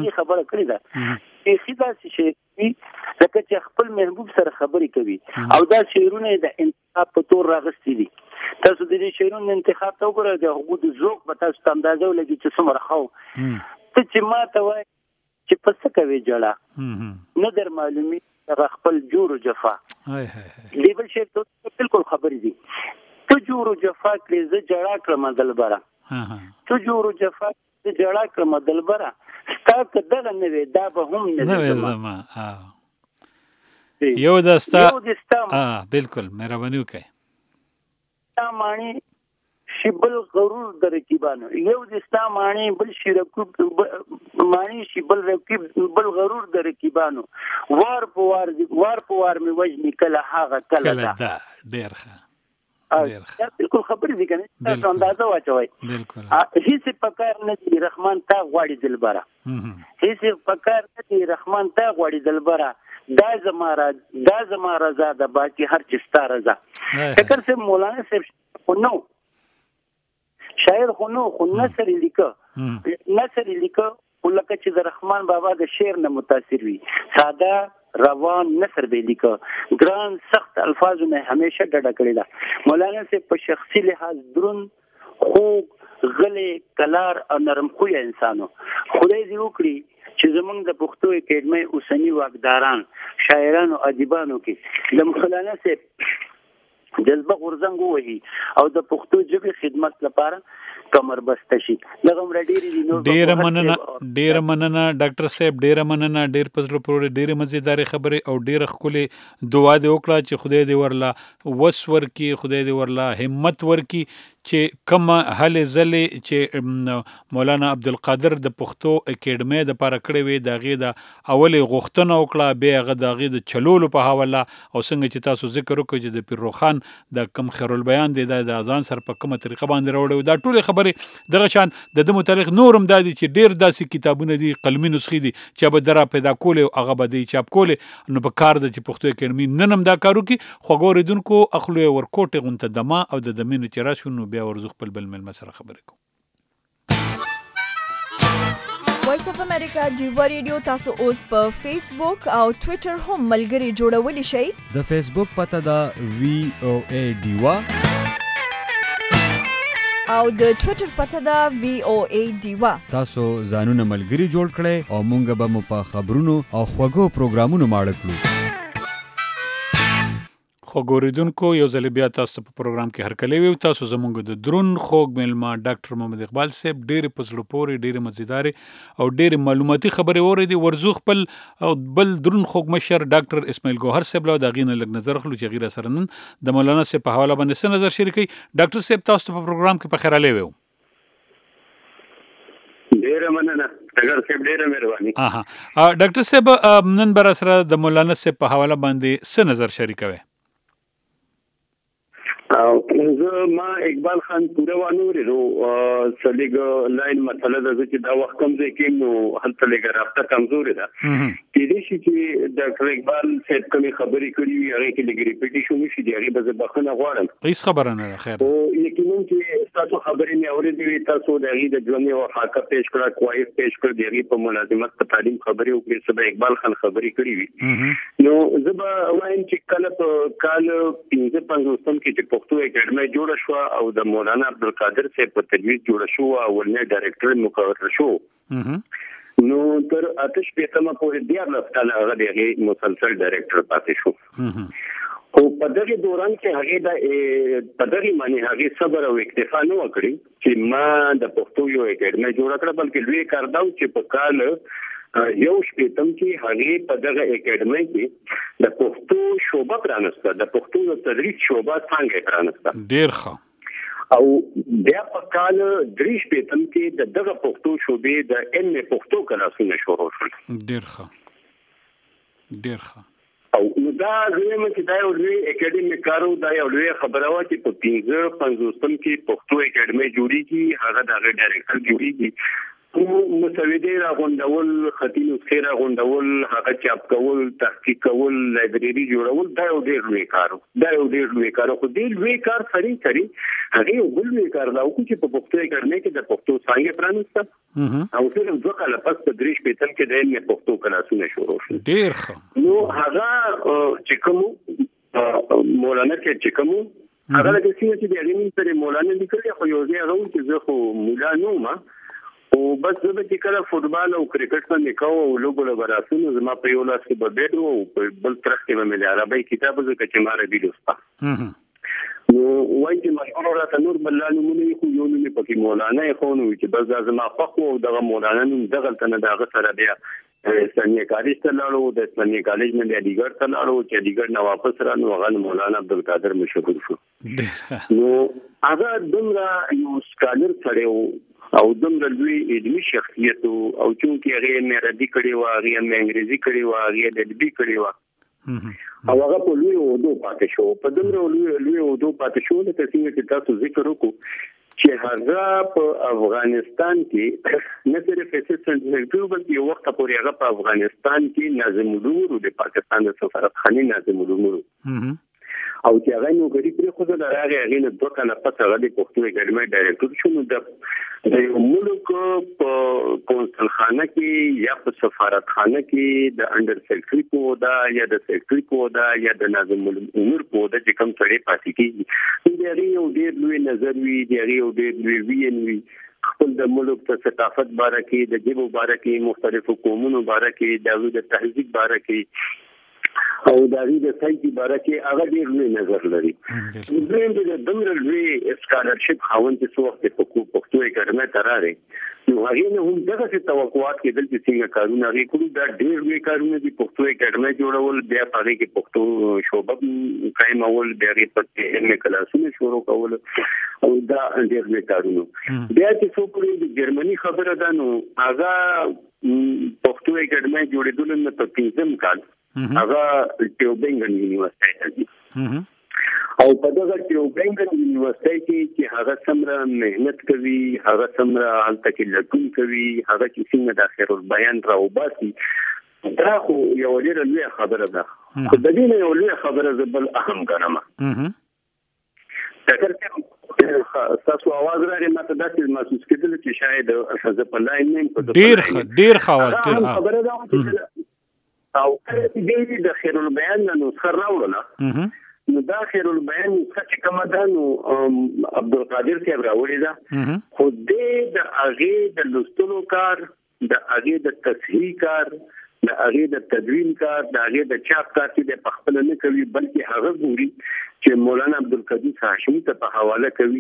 ده. اخی داسې شی لکه چې خپل محبوب سره خبرې کوي او دا شعرونه د انتخاب په تور راغستې دي. تاسو د دې شعرونو انتخاب ته وګورئ د هغو د ذوق به تاسو ته اندازه ولګي چې څومره ښه ته چې ما ته وایي چې په څه کوې جړه نه در معلومي هغه خپل جور و جفا. دې بل شعر ته بالکل خبرې دي. ته جور و جفا کړې زه جړه کړم دلبره، ته جور و جفا کړې جړه کړم دلبره، ستا که دغه نه وې دا به هم نه وې زما. یو دستا بالکل مهرباني وکړئ. ستا مانی شي بل غرور د رقیبانو، یو د ستا مانی بل شي مانی شي بل رقیب بل غرور د رقیبانو، وار په وار مې وجني کله هغه کله دا. ډېر ښه بالکل خبرې دي کنه تاسو اندازه واچوئ. هیڅ پکار نه دی رحمان تا غواړي دلبره، هیڅ پکار نه دی رحمان تا غواړي دلبره، دا زما رضا ده باقي هر چی ستا رضا. فکر سے مولانا صاحب خو نو شاعر خو نو خو نثر لیکه خو لکه چې د رحمان بابا د شعر نه متاثر وي، ساده روان نثر به لیکه، ګران سخت الفاظو نه همیشه ډډه کړې ده. مولانا صاحب په شخصي لحاظ دروند، خوږ، غلی، کلار او نرم خویه انسانو. خدای دې وکړي چې زمونږ د پښتو اکیډمۍ اوسني واکداران شاعرانو ادیبانو کې د مولانا صاحب جذبه غورځنګ ووهي او د پښتو ژبې خدمت لپاره کمر بسته شي. ډیره مننه ډاکټر صاحب، ډیره مننه، ډیر په زړه پورې ډیره مزیدارې خبرې او ډیره ښکلې دعا دې وکړه چې خدای دې ورله وس ورکړي، خدای دې ورله همت ورکړي چې کوم هلې ځلې چې مولانا عبدالقادر د پښتو اکیډمۍ د لپاره کړې وې د هغې د اولې غوښتنه وکړه، بیا هغه د هغې د چلولو په حواله او څنګه چې تاسو ذکر وکړئ چې د پیرروخان د کوم خیرالبیان دی د اذان سره په کومه طریقه باندې راوړی، دا ټولې خبرې دغه شان د ده متعلق نورم دا دي چې ډېر داسې کتابونه دي قلمي نسخې دي چې به درا پیدا کولې او هغه به دی چاپ کولې، نو په کار ده چې پښتو اکیډمي نن هم دا کار وکړي. خوږو اورېدونکو اخلو یې ورکوټې غونته دما او د دمې نه چې راشو نو بیا ورځو خپل بل مېلمه سره خبرې کوو. وایس اف امریکا ډیوا ریډیو تاسو اوس په فیسبوک او ټویټر هم ملګري جوړولی شئ. د فیسبوک پته ده VOA ډیوا او د ټویټر پته ده VOA ډیوا. تاسو ځانونه ملګري جوړ کړئ او مونږ به مو په خبرونو او خوږو پروګرامونو ماړه کړو. خوږو اورېدونکو یو ځل بیا تاسو په پروګرام کې هرکلی ویو. تاسو زموږ د درون خوږ میلمه ډاکټر محمد اقبال صاحب ډېرې په زړه پورې ډېرې مزیدارې او ډېرې معلوماتي خبرې واورېدې. ورځو خپل بل درون خوږ مشر ډاکټر اسماعیل ګوهر صاحب له د هغې نه لږ نظر اخلو چې هغې راسره نن د مولانا صاحب په حواله باندې څه نظر شریکوي. ډاکټر صاحب تاسو ته په پروګرام کې په خیرالی ویو. ډیره مننه ډاکټر صاحب، ډیره مهرباني. ډاکټر صاحب نن به راسره د مولانا صاحب په حواله باندې څه نظر شریکوي؟ زه ما اقبال خان پوره وانورېدو څلېږه لاین مسله ده چې دا وخت کم ځای کې نو هلته لږه رابطه کمزورې ده. کېدای شي چې ډاکټر اقبال صاحب کومې خبرې کړي وي هغې کې لږ ریپیټیشن وشي، د هغې به زه بخښنه غواړم. هېڅ خبره نه ده، خیر. یقینا چې ستاسو خبرې مې اورېدې وي، تاسو د هغې د ژوند یوه خاکه پیش کړه، کوایف پیش کړ، د هغې په ملازمت په تعلیم خبرې وکړې، څه به اقبال خان خبرې کړي وي. نو زه به وایم چې کله په کال 1550 کې چې پښتو اکیډمۍ جوړه شوه او د مولانا عبدالقادر صاحب په تجویز جوړه شوه، اولنی ډایرکټر مقرر شو، نو تر 88 پورې 14 کاله هغه د هغې مسلسل ډایرکټر پاتې شو. او په دغه دوران کې هغه په دغه معنی هغه صبر او اکتفا نه وکړي چې ما د پښتو یو اکیډمۍ جوړه کړه، بلکې لوی کار دا چې په کال یو شپېتم کې هغه په دغه اکیډمۍ کې د پښتو شعبه پرانسته، د پښتو د تدریس شعبه څنګه پرانسته. ډیر ښه. او بیا په کال 3 شپېتم کې د دغه پښتو شعبې د ان پښتو کلاسونه شروع شول. ډیر ښه، ډیر ښه. او نو دا زموږ چې دا یو لوی اکیډمي کارو، دا یو لوی خبره وه چې په 1550 کې پښتو اکیډمۍ جوړیږي، هغه د هغې ډایرکټر جوړیږي. مسودې راغونډول، خطي نسخې راغونډول، هغه چاپ کول، تحقیق کول، لایبرري جوړول، دا یو ډېر لوی کار و. دا یو ډېر لوی کار و. خو دې لوی کار سړي هغې یو بل لوی کار دا وکړو چې په پښتو اکیډمۍ کې د پښتو څانګې پرانسته او صرف 2 کاله پس په 3 شپېتم کې د علم پښتو کلاسونه شروع شول. ډېر ښه. نو هغه چې کوم مولانا صاحب چې کوم هغه د سیمې چې د هغې سره مولانا لیکلي، خو یو ځای هغه چې زه خو مولا نه وم، او بس زه به چې کله فوټبال او کرکټ باندې کوم او لوبو له براسو نو زما په یو لاس کې به بیټ و او په بل طرف کې به مې د عربۍ کتاب ځکه چې ما عربي لوسته. نو وایي چې مشهور راته نور بله نومونه یې خو یو نوم یې پکې مولانا یې خو نو چې بس دا زما خوښ و او دغه مولانا نوم دغلته نه د هغه سره بیا اسلامیه کالج ته لاړو، د اسلامیه کالج نه بیا علیګړ ته لاړو چې علیګړ نه واپس را نو هغه مولانا عبدالقادر مشهور شو. نو هغه دومره یو سکالر سړی و او دومره لوی علمي شخصیت او چونکې هغې مې عربي کړې وه، هغې مې انګریزي کړې وه، هغې د ادبي کړې وه او هغه په لوی عهدو پاتې شو. په دومره لوی عهدو پاتې شو لکه څنګه چې تاسو ذکر وکړو چې هغه په افغانستان کې نه صرف اسسټنټ سیکرټري بلکې یو وخت پورې هغه په افغانستان کې ناظم الامور د پاکستان د سفارتخانې ناظم الامور او چې هغه نوکري پرېښوده، د هغې نه 2 کاله پس هغه د پښتو اکیډمۍ ډایرکټر شو. نو د یو ملک په قونسلخانه کې یا په سفارتخانه کې د انډر سیکرټري په عهده یا د سیکرټري په عهده یا د ناظم الامور په عهده چې کوم سړی پاتې کېږي، د هغې یو ډېر لوی نظر وي، د هغې یو ډېر لوی وین وي، خپل د ملک د ثقافت باره کې، د ژبو باره کې، مختلفو قومونو باره کې، د هغوی د تهذیب باره کې او د دې د سایت باره کې هغه ډېر لوی نظر لري. دویم د دومره لوی سکالرشپ خاوند چې څو وخت په پښتو اکاډمۍ ته راغی نو هغه نه هم دغه څه توقعات کېدل چې څنګه کارونه هغه کړو دا ډېر لوی کارونه دي. پښتو اکاډمۍ جوړول بیا هغه کې پښتو شعبه قائمول بیا هغه په علمي کلاسونو شروع کول او دا ډېر لوی کارونه. بیا چې څو کړي د جرمني خبره ده نو هغه پښتو اکاډمۍ جوړېدل نو په 5م کال هغه ټیوبینګن یونیورسيټي دی او په دغه ټیوبینګن یونیورسيټي کې هغه څومره مهنت کوي هغه څومره حالت کې لټون کوي هغه چې څنګه د خیر البیان راوباسي دا خو یو ډېر لوی خبره ده. خو د دې یو لوی خبره زبل اهم ګڼم. تاسو आवाज راغی ماته داسې محسوس کېدل چې شاید ښځه په لاین نه ډېر خواته خبره ده او دې د خیر البیان نو سره راوړل نو دا خیر البیان څه کومه ده نو عبدالقادر صاحب راوړی دا خو دې د هغه د لوستلو کار د هغه د تصحیح کار د هغه د تدوین کار د هغه د چاپ کار چې د خپل نه کوي بلکې هغه ګوري چې مولانا عبدالقدیر هاشمي ته په حواله کوي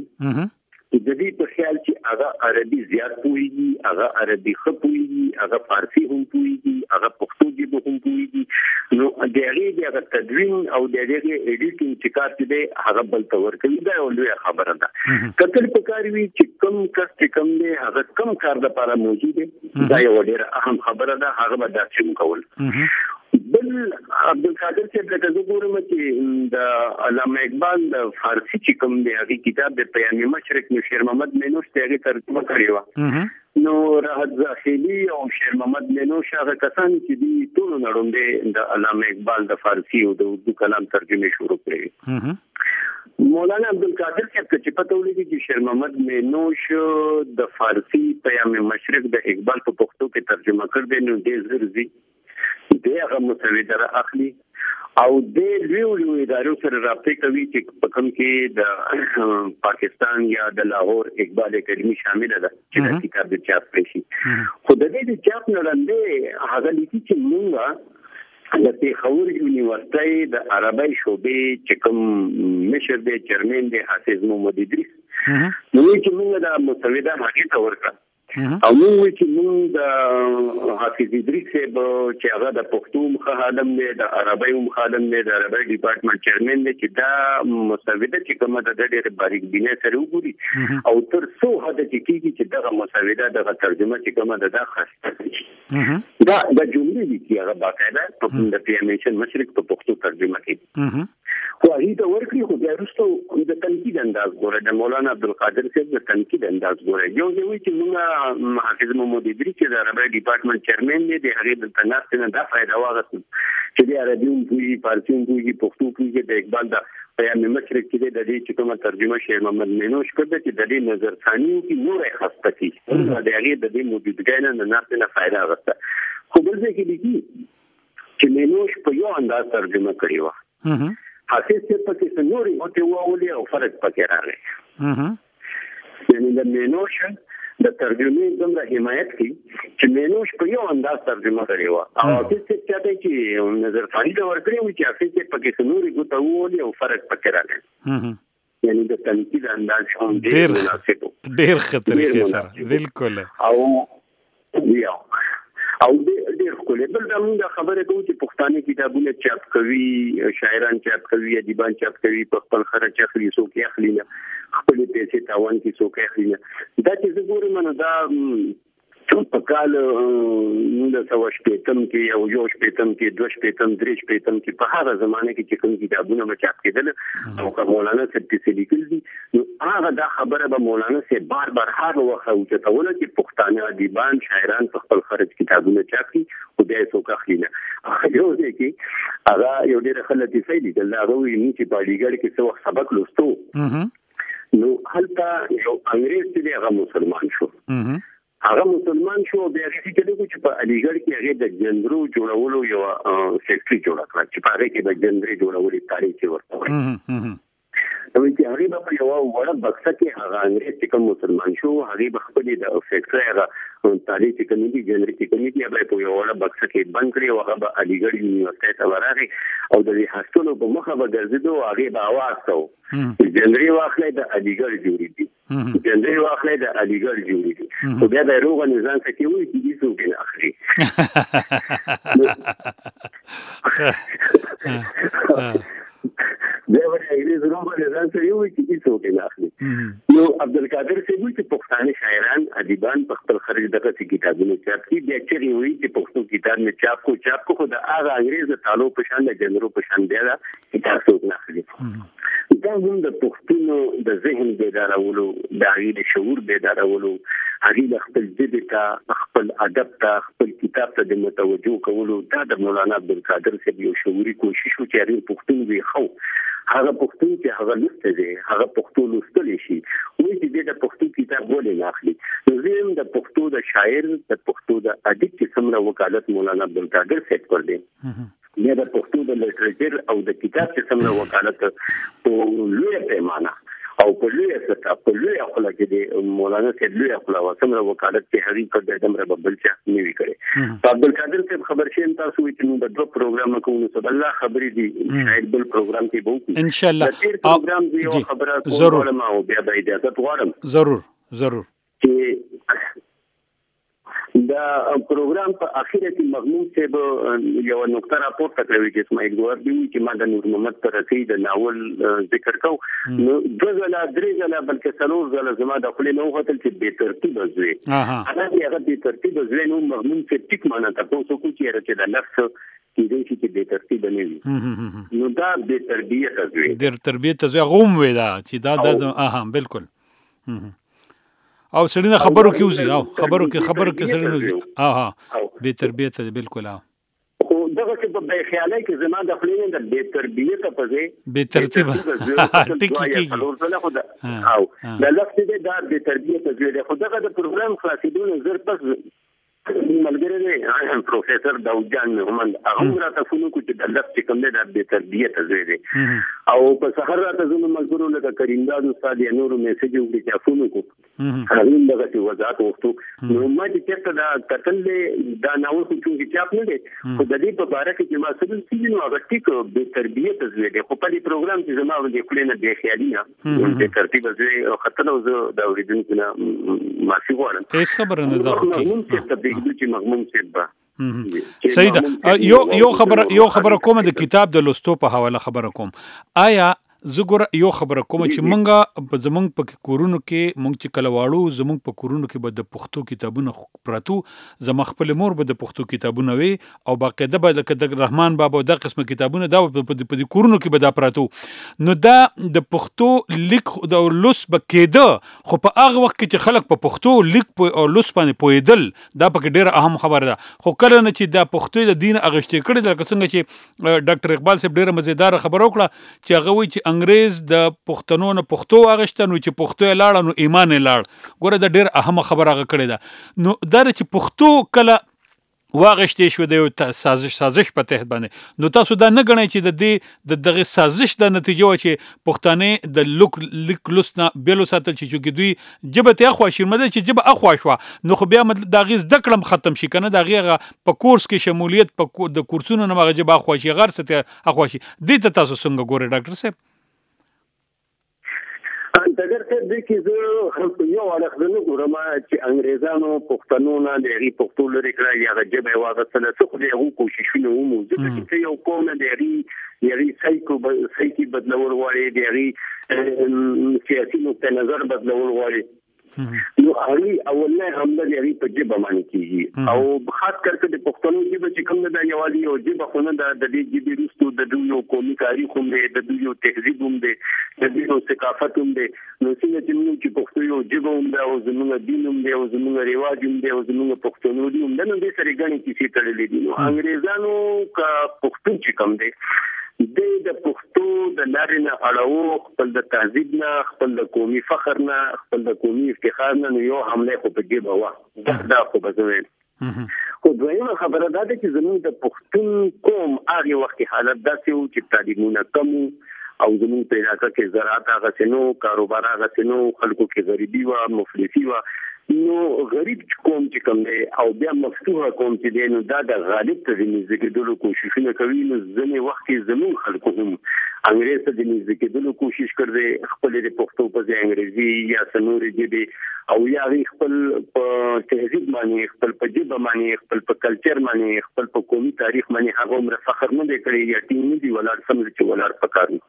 د دې په خیال چې هغه عربي زیات پوهیږي هغه عربي ښه پوهیږي هغه فارسي هم پوهیږي هغه پښتو ژبه هم پوهیږي نو د هغه د تدوین او د هغه ایډیټینګ چې کار دی هغه بل تور کوي دا یو لوی خبره ده. کتل پکار وی چې کوم کس چې کوم دی هغه کوم کار د لپاره موجود دی دا یو ډېر اهم خبره ده هغه به دا څنګه کول. بل عبدالقادر صاحب د ګورم چې د علامه اقبال د فارسی چې کوم دی هغه کتاب د پیام مشرق نو شیر محمد مینوش ته ترجمه کړی و نو راحت زاخیلی او شیر محمد مینوش هغه کسان چې دی ټول نړوندې د علامه اقبال د فارسی او د اردو کلام ترجمه شروع کړې. مولانا عبدالقادر صاحب چې پته ولګي چې شیر محمد مینوش د فارسی پیام مشرق د اقبال په پښتو کې ترجمه کړ دی نو د زرزي دغه مسوده اخلي او د لوی ادارو سره رابطه کوي چې په کوم کې د پاکستان یا د لاهور اقبال اکیډمي شامل ده چې د کتاب د چاپ شي. خو د دې چاپ نه لاندې هغه لیکي چې موږ د پیښور یونیورسيټي د عربی شعبې چې کوم مشر دی چیرمن دی حافظ محمد ادریس نو چې موږ د مسوده هغه ته ورکړه او موږ چې موږ د حافظ ادریس چې هغه د پښتو مخادم دی د عربی مخادم دی د عربی ډپارټمنټ چیرمن دی چې دا مسوده چې کومه د ډېر باریک بینه سره وګوري او تر څو حد چې کیږي چې دغه مسوده دغه ترجمه چې کومه د خاصه دا د جملې دي چې هغه باقاعده د پیامنشن مشرق په پښتو ترجمه کوي خو هغه د ورکړي خو بیا وروسته د تنقید انداز ګوره د مولانا عبدالقادر صاحب د تنقید انداز ګوره یو دی چې موږ حافظ محمد ادریس چې د عربی ډپارټمنټ چیرمن دی د هغه د تناست نه دا فائدہ واغست چې د عربي او فارسي او پښتو کې د اقبال د پیام مشرق کې د دې چې کومه ترجمه شیر محمد مینوش کړه چې د دې نظر ثانیو کې نور خاصه کی د هغه د دې موجودګۍ نه نه نه فائدہ واغسته. خو بل څه کې دي چې مینوش په یو انداز ترجمه کړی و حافظ صاحب پکې نوري او ته وولي او فرق پکې راغی یعنی د مینوش د ترجمه دومره حمایت کی چې مینوش په یو انداز ترجمه کړی و او حافظ صاحب چاته چې نظر فائدہ ورکړي و چې حافظ صاحب پکې نوري ګوتو وولي او فرق پکې راغی یعنی د تنقید انداز هم ډېر خطرې سره بالکل او ډېر خپل بل د خبره کوي چې پښتانه کتابونه چاپ کوي شاعران چاپ کوي ادیبان چاپ کوي په خپل خرچ اخلي سو کې اخلي نه خپل پیسې تاوان کې سو کې اخلي نه دا چې زګورم نه دا په کال 1980 کې او یو شپېتم کې دوه شپېتم درې شپېتم کې په هغه زمانه کې چې کوم کتابونه چاپ کېدل او مولانا صاحب چې لیکل دي نو هغه دا خبره به مولانا صاحب بار بار هغه وخت او چې تاوله چې پښتانه ادیبان شاعران په خپل خرچ کتابونه چاپ کړي او بیا څوک اخلي نه یو ځکه کې هغه یو ډېر خلک فایده دل هغه وی چې په اړیګړ کې څو سبق لوستو نو هلته یو انګريز چې هغه مسلمان شو هغه مسلمان شو بیا چې چې په الیګړ کې هغه د جندرو جوړولو یو سیکټري جوړ کړ چې په هغه کې د جندري جوړولو تاریخ ورته نو چې هغه په یو وړه بکسه کې هغه انګريز چې کوم مسلمان شو هغه په خپل د فیکټري هغه تاریخ کمیټي جنرال کمیټي هغه په یو وړه بکسه کې بند کړی او هغه به علیګړ یونیورسيټي ته ورغی او د هاستلو په مخه به ګرځیدو هغه به आवाज کاوه جنرال واخلې د علیګړ جوړی دي جنرال واخلې د علیګړ جوړی دي خو بیا د روغ نظام څخه وایي چې دې څوک نه اخلي دا ورته انګلیز روغ نظام څخه وایي چې دې څوک نه اخلي نو عبدالقادر سے وایي چې پښتانه شاعران ادیبان په خپل خرج دغه کتابونه چاپ کړي بیا چې وایي چې پښتو کتاب نه چاپ کو د هغه انګریز د تعلق په شان د جنرال په شان دی دا کتاب څوک نه اخلي دا هم د پښتون د ذهن بیدارولو د هغې د شعور بیدارولو هغې د خپل ژبې ته خپل ادب ته خپل کتاب ته د متوجه کولو دا د مولانا عبدالقادر صاحب یو شعوري کوشش و چې هغې پښتون وي خو هغه پښتون چې هغه لوسته دی هغه پښتو لوستلی شي وایي چې د پښتو کتاب ولې نه اخلي نو زه هم د پښتو د شاعر د پښتو د ادیب چې څومره وکالت مولانا عبدالقادر صاحب کړ دی بیا د پښتو د لټریچر او د کتاب چې څومره وکالت په لویه پیمانه او په لویه سطح په لویه خلا کې د مولانا صاحب لویه خلا وسمره وکالت چې هغې کړ دی دمره به بل چا نه وي کړی په عبدالقادر صاحب خبر شي تاسو وایي چې موږ د دوه پروګرام کوو نو سب الله خبرې دي شاید بل پروګرام کې به وکړو انشاءالله د تیر پروګرام دی یو خبره کوم او بیا به اجازه غواړم ضرور چې دا پروګرام په اخیره کې مغموم صاحب یو نقطه راپورته کوي چې اسماعیل ګوهر دی چې ما د نور محمد ترسی د ناول ذکر کو نو دوزله درېزله بلکې څلور ځله زما د خپل نو هوتل چې به ترتیب وزوي هغه به ترتیب وزوي نو مغموم صاحب ټیک معنا تاسو کو چې د لفظ کې دې چې به ترتیب نه وي نو دا به تربیت وزوي د تربیت وزوي غوم وي دا چې دا بالکل او سړی خبرو کې وزي او خبرو کې سړی وزي به تربیت بالکل خو دغه چې په خیالای کې زما د خپلین د به تربیت په ځای به ترتیب ټکی او د لفظ دې د به تربیت په ځای خو دغه د پروګرام خلاصیدو نظر پس ملګری دی پروفیسور داود جان محمد هغه راته فونو کو چې د لفظ کوم دی د به تربیت ځای دی او په سحر راته زموږ مزګرو لکه کریمداد استاد یا نور میسج وکړي چې فونو کو هغه دغه چې وضاحت وکړو نو ما چې دا قتل دا ناول چې چاپ نه دی خو د دې په اړه کې ما څه څه نو هغه ټیک به تربیت ځای دی خو په دې پروګرام کې زما د خپلینه به خیالي نه د ترتیب ځای خطر او زه د اوریدونکو نه معافي غواړم هیڅ خبره نه ده چې مغموم صاحب صحیح ده یو خبره کوم د کتاب د لوستو په حواله خبره کوم آیا زګور یو خبره کوم چې مونږه زمونږ په کورونو کې مونږ چې کله واړو زمونږ په کورونو کې به د پښتو کتابونه پراتو زما خپل مور به د پښتو کتابونه وي او باقاعده به د رحمان بابا د قسمه کتابونه دا په کورونو کې به دا پراتو نو دا د پښتو لیک د لوس بکېده خو په هغه وخت کې چې خلک په پښتو لیک او لوس باندې پوهېدل دا پکې ډېره اهم خبره ده خو کله نه چې دا پښتو د دین اغشتې کړي لکه څنګه چې ډاکټر اقبال صاحب ډېره مزیدار خبره وکړه چې هغه وایي چې انګریز د پښتنو نه پښتو اغشته نو چې پښتو یې لاړه نو ایمان یې لاړ ګوره دا ډېر اهمه خبره هغه کړې ده نو دا چې پښتو کله واغشتې شو د یو سازش په تحت باندې نو تاسو دا نه ګڼئ چې د دې د دغه سازش د نتیجه و چې پښتانه د لیک لوست نه بیلو ساتل چې دوی جبه ته اخوا شرمده چې جبه اخوا شو نو خو بیا د غیز د کلم ختم شي کنه د غیغه په کورس کې شمولیت په د کورسونو نه مغه جبه اخوا شي غر ست اخوا شي دې ته تاسو څنګه ګورئ ډاکټر صاحب دغه څه د کې زه یو اړخنه ګورم چې انګريزانو پښتنو نه لري پښتو لري کړی یا جبه واغسله څه خو دې کوششونه ومو چې یو قوم نه لري سایکي بدلول غواړي لري سیاسي نقطه نظر بدلول غواړي نو هغه اوله حمله لري په جبه باندې کیږي او خاص کر د پښتنو جبه چې کوم د یوالي او جبه خونه د دې جبه رستو د یو قومي تاریخ هم دی د یو تهذیب هم دی د یو ثقافت هم دی نو څنګه چې پښتو یو جبه هم دی او زموږ دین هم دی او زموږ رواج هم دی او زموږ پښتونولي هم دی نو دې سره غني کیسې تړلې دي نو انګريزانو کا پښتون چې کوم دی د پښتو د لارې نه اړو خپل د تهذیب نه خپل د قومي فخر نه خپل د قومي افتخار نه یو حمله خو په جبه وا دا خو به زوین خو دویمه خبره ده چې زموږ د پښتون قوم هغه وخت حالت داسې و چې تعلیمونه کم او زموږ په علاقه کې زراعت هغه سينو کاروبار هغه سينو خلکو کې غریبي و مفلسي و نو غریب قوم چې کوم دی او بیا مفتوحه قوم چې دی نو دا د غالب ته د نږدې کېدلو کوششونه کوي نو ځینې وخت کې زموږ خلکو هم انګریز ته د نږدې کېدلو کوشش کړي خپل د پښتو په ځای انګریزي یا سنوري ژبې او یا خپل په تهذیب باندې خپل په ژبه باندې خپل په کلچر باندې خپل په قومي تاریخ باندې هغه عمر فخر نه دی کړی یا ټینګ نه دی ولاړ سم چې ولاړ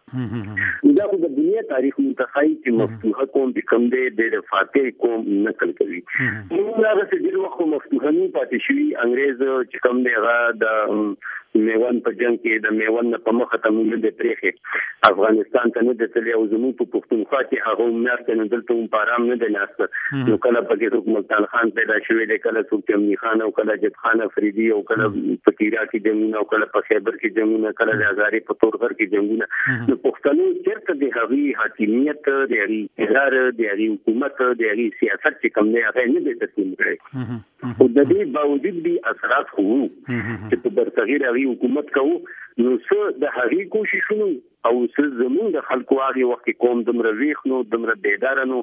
پکاري دا د دنیا تاریخ منتخای چې مفتوحه قوم د کوم دی د فاتح قوم نقل کوي نو هغه چې ډېر وخت مفتوحه نه پاتې شي انګریز چې کوم دی هغه د میوان په جنگ کې د میوان په مخه ته موږ د پریخي افغانستان ته نه د تللی او زموږ په پښتونخوا کې هغه میاشت نه دلته هم پارام نه دی ناسته نو کله پکې څوک ملتان خان پیدا شوی دی کله څوک امني خان او کله جب خان افریدي او کله فقیرا کې جنگونه او کله په خیبر کې جنگونه کله د هزارې په تورغر کې جنگونه نو پښتنو چیرته د هغې حاکمیت د هغې اداره د هغې حکومت د هغې سیاست چې کوم دی هغه نه دی تسلیم کړی خو د دې باوجود به اثرات خو چې په برصغیر هغې حکومت کوو نو څه د هغې کوششونو او څه زموږ د خلکو هغې وخت کې قوم دومره ویښ نو دومره بیداره نو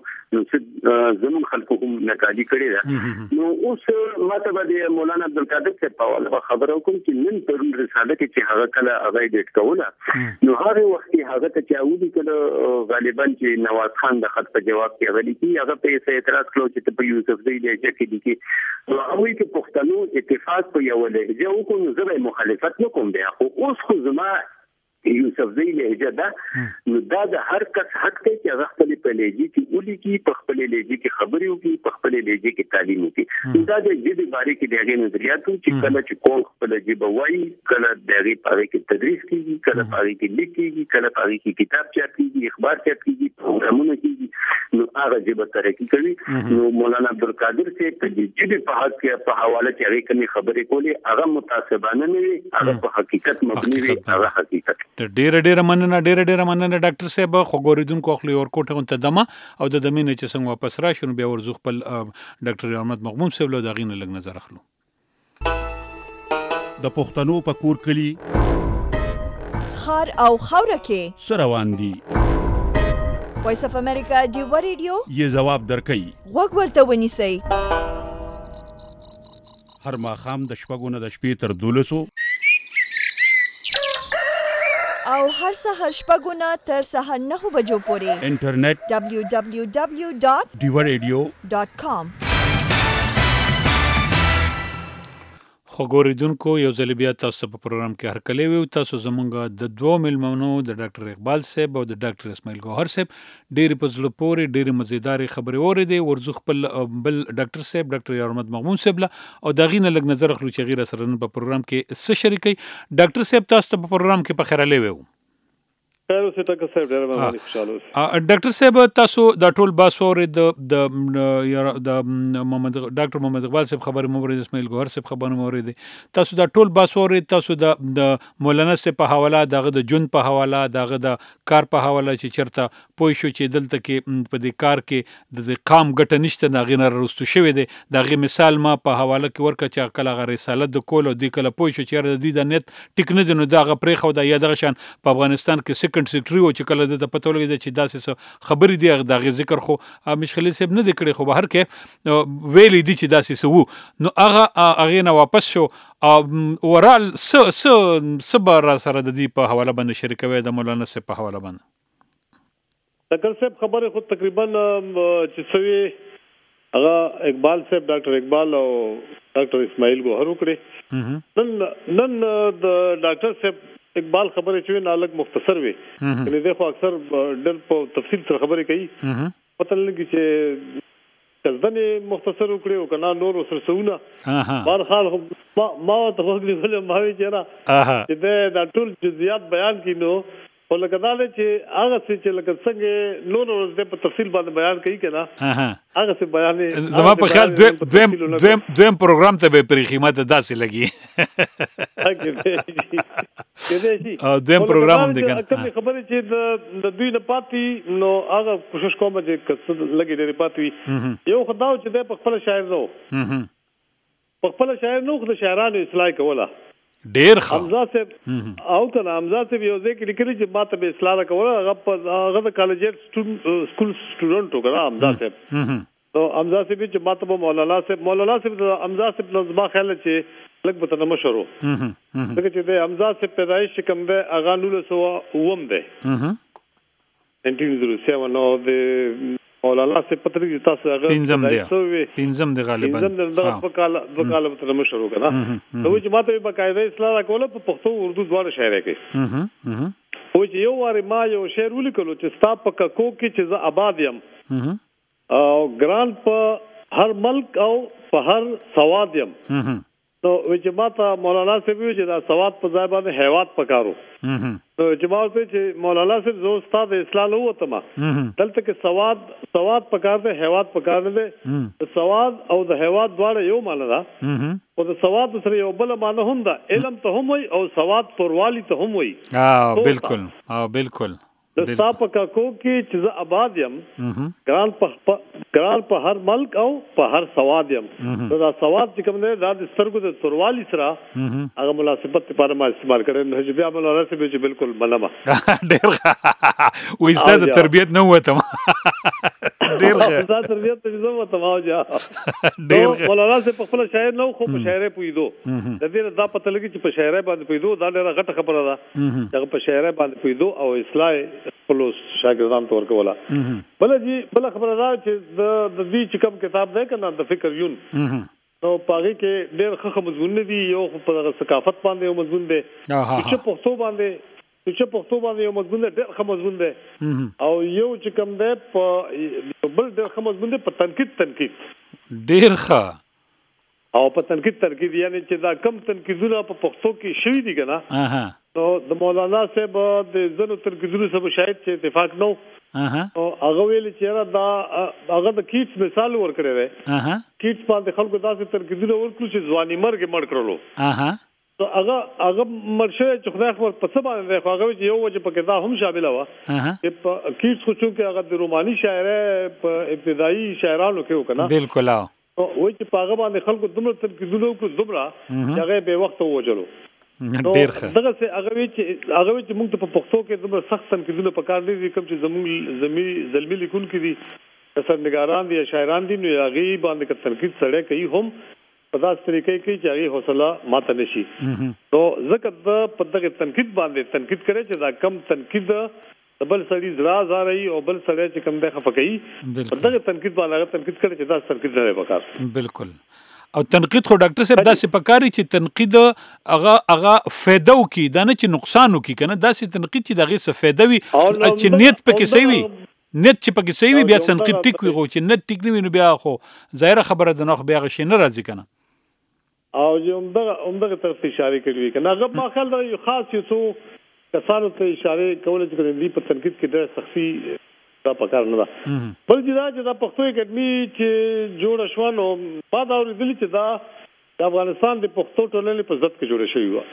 څه زموږ خلکو هم ناکالي کړې ده نو اوس ماته به د مولانا عبدالقادر صاحب په حواله خبره وکړم چې نن پرون رساله کې چې هغه کله هغه ایډیټ کوله نو هغې وخت کې هغه ته چې ولیکله غالبا چې نواز خان د خط په جواب کې هغه لیکي هغه په یې اعتراض کړی چې په یوسفزۍ لهجه کې لیکي نو هغوی کې پښتنو اتفاق په یوه لهجه وکړو نو زه به مخالفت نه کوم بیا خو اوس خو زما یوسفزۍ لهجه ده نو دا د هر کس حق دی چې هغه خپلې په لهجې کې ولیکي په خپلې لهجې کې خبرې وکړي په خپلې لهجې کې تعلیم وکړي دا د ژبې بارے کې د هغې نظریات چې کله چې قوم خپله ژبه وایي کله د هغې په هغې کې تدریس کېږي کله په هغې کې لیک کېږي کله په هغې کې کتاب چاپ کېږي اخبار چاپ کېږي پروګرامونه کېږي نو هغه ژبه ترقي کوي نو مولانا عبدالقادر صاحب د ژبې په حق کې په حواله چې هغې کومې خبرې کولې هغه متعصبانه نه وي هغه په حقیقت مبني وي هغه حقیقت ډیره مننه ډاکټر صاحب خو ګوریدونکو خپل ورکوټه ته دمه او د دمینه چې څنګه واپس راشو بیا ورزو خپل ډاکټر احمد مغموم صاحب له دغې لږ نظر اخلو د پښتنو په کور کلی خار او خوره کې سره روان دي وایس اف امریکا ډیو ریډیو یې جواب درکړي وګ ورته ونیسئ هر ماښام د شپږو نه د شپې تر 12 او هر سهار شپږو نه تر سهار 9 بجو پورې انټرنیټ www.diwaradio.com خو ګوریدونکو یو ځل بیا تاسو په پروګرام کې هرکلی ویو تاسو زمونږ د دوه مېلمنو د ډاکټر اقبال صاحب او د ډاکټر اسماعیل ګوهر صاحب ډېرې په زړه پورې ډېرې مزیدارې خبرې اورېدې ورځو خپل بل ډاکټر صاحب ډاکټر احمد مغموم صاحب له او د هغې نه لږ نظر اخلو چې هغې راسره نن په پروګرام کې څه شریکوي ډاکټر صاحب تاسو ته په پروګرام کې په خیرالی ویو ډاکټر صاحب تاسو دا ټول باس اورید د ډاکټر محمد اقبال صاحب خبرې مو اورید اسماعیل ګوهر صاحب خبرې مو اورید تاسو دا ټول باس اورید تاسو د مولانا صاحب په حواله دغه د جون په حواله دغه د کار په حواله چې چرته پوه شو چې دلته کې په دې کار کې د قام ګټه نشته هغې نه رستو شوی دی د هغې مثال ما په حواله کې ورکړه چې کله هغه رسالت د کول او دوی کله پوه شو چې یاره د دوی د نیت ټیک نه دی نو د هغه پرېښوده یا دغه شان په افغانستان کې سیکنډ سیکرټري و چې کله د پته ولګېده چې داسې څه خبرې دي د هغې ذکر خو مشخلي صاحب نه دی کړی خو بهر کې ویلی دي چې داسې څه وو نو هغه هغې نه واپس شو ورال څه به را سره د دې په حواله باندې شریکوي د مولانا صاحب په حواله باندې ډاکټر صاحب خبرې خو تقریبا چې سوي هغه اقبال صاحب ډاکټر اقبال او ډاکټر اسماعیل ګوهر وکړي نن د ډاکټر صاحب اقبال خبرې چې نه لږ مختصر وي یعنی زه خو اکثر ډېر په تفصیل سره خبرې کوي پته نه لګي چې ځنې مختصر وکړي او کنه نور سره سونه بهر حال ما ته وګړي ولې ما وی چې دا ټول جزئیات بیان کینو او لکه دا چې هغه چې لکه څنګه نور ورځ په تفصیل باندې بیان کوي کنه هغه څه بیان زما په خیال دویم پروګرام ته به پرې قیمت داسې لګي دویم پروګرام هم دی کنه خبرې چې د دوی نه پاتې نو هغه کوشش کوم چې لګي ډېرې پاتې یو خداو چې د خپل شاعر نو په خپل شاعر نو خو د شاعرانو اصلاح کوله ډیر ښه حمزه صاحب او کنه حمزه صاحب یو ځکه لیکلي چې ماته به اصلاح کوله هغه د کالج سکول سټوډنټ وګړه حمزه صاحب نو حمزه صاحب چې ماته مولانا صاحب حمزه صاحب نو زما خیال چې لږ به تنه مشورو دغه چې د حمزه صاحب پیدایش کوم ده اغه 1909 ده 1907 نو د مولانا صاحب پتري تاسو هغه پنځم دی غالبا دغه په کال به تنه مشورو کنه نو چې ماته به قاعده اصلاح کوله په پښتو اردو دواړه شاعري کوي او چې یو واره ما یو شعر ولیکلو چې ستا په ککو کې چې زه آباد یم او ګران په هر ملک او په هر سواد یم نو چې ماته مولانا صاحب چې دا سواد په ځای باندې حیوات پکارو نو چې ما ته چې مولانا صاحب زو استاد اسلام وته ما دلته کې سواد پکار دے حیوات پکار دے سواد او د حیوات دواړه یو معنی ده او د سواد سره یو بل معنی هم ده علم ته هم وي او سواد پروالی ته هم وي بالکل د صاحب کو کې چې آباد یم ګران په هر ملک او په هر سواد یم دا سواد چې کوم نه د سترګو د توروالی سره هغه مناسبت لپاره ما استعمال کړم نو چې بیا مولانا صاحب چې بالکل منما ډیر و استاد تربیت نه وته ډیر استاد تربیت ته زو وته ما جا ډیر مولانا صاحب په خپل شاعر نو خو په شاعر پویدو د دې دا پته لګی چې په شاعر باندې پویدو دا ډیره غټه خبره ده چې په شاعر باندې پویدو او اصلاح خپل شاګردان تور کولا بل خبره دا چې د دې چې کوم کتاب ده کنه د فکر یون نو پاره کې ډېر ښه مضمون دي یو په ثقافت باندې یو مضمون دی چې پښتو باندې یو مضمون دی ډېر ښه مضمون دی او یو چې کوم دی په بل ډېر ښه مضمون دی په تنقید ډېر ښه او په تنقید یعنی چې دا کم تنقیدونه په پښتو کې شوي دي کنه نو د مولانا صاحب د زنو تنقیدونو سره شاید چې اتفاق نو او هغه ویل چې دا هغه د کیټس مثال ورکړی دی کیټس باندې خلکو داسې تنقیدونه ورکړو چې ځواني مرګ مړ کړلو نو هغه مرشه چې خدای خبر په څه باندې هغه یو وجه پکې دا هم شامل و چې کیټس خو چې هغه د روماني شاعر په ابتدایي شاعرانو کې وکړه بالکل وای چې پاغه باندې خلکو دومره تنقیدونه وکړو دومره هغه به وخت وځلو ډیر ښه دغه څه هغه چې موږ ته په پښتو کې دومره سخت تنقیدونه پکار دي کوم چې زموږ زلمی لیکون کې دي اثر نگاران دي شاعران دي نو هغه باندې تنقید سره کوي هم په داس طریقې کې چې هغه حوصله ماته نشي نو ځکه په دغه تنقید باندې تنقید کړي چې دا کم تنقید بل سړي زړه او بل سړي چې کم ده خفقي په دغه تنقید باندې تنقید کړي چې دا تنقید نه وکړ بالکل او تنقید خو ډاکټر صاحب داسې پکاري چې تنقید هغه فایده وکي دا نه چې نقصان وکي کنه داسې تنقید چې دغه څه فایده وي چې نیت پکې صحیح وي نیت چې پکې صحیح وي بیا تنقید ټیک وي خو چې نیت ټیک نه وي نو بیا خو ظاهره خبره ده نو بیا غشي نه راځي کنه او عمدغه طرف اشاره کوي کنه هغه ما خیال دا یو خاص یو څو کسانو ته اشاره کول چې دې په تنقید کې ډېر سختي دا پکار نه ده بل چې دا پښتو اکیډمي چې جوړ شو نو ما دا ورېدل چې دا د افغانستان د پښتو ټولنې په ضد کې جوړ شوی و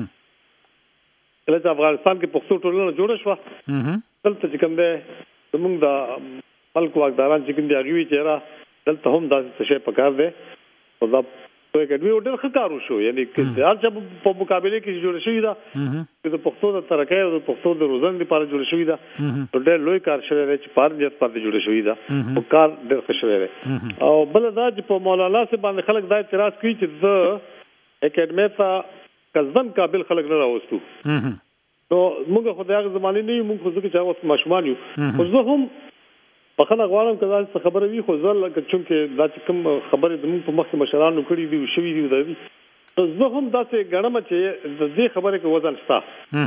کله چې افغانستان کې پښتو ټولنه جوړ شو دلته چې کوم ده زموږ د ملک واکداران چې کوم دی هغه چې را دلته هم دا څه پکار ده او دا اکیډمي ډېر ښه کار وشو یعنی چې هر څه په مقابله کې جوړ شوی دا چې د پښتو د ترقۍ او د پښتو د روزنې لپاره جوړ شوی دا ډېر لوی کار شوی دی چې پارجت پاتې جوړ شوی دا او کار ډېر ښه شوی دی او بل دا چې په مولانا صاحب باندې خلک دا اعتراض کوي چې د اکیډمي ته قصدن قابل خلک نه راوستو نو موږ خو دغه زمانه نه موږ خو ځکه چې اوس ماشومان یو خو زه هم په خلک غواړم کله چې خبره وي خو ځل چې دا چې کوم خبره زموږ په مخ کې مشرانو کړي دي شوي دي دا زه هم داسې ګڼم چې د دې خبرې کې وزن شته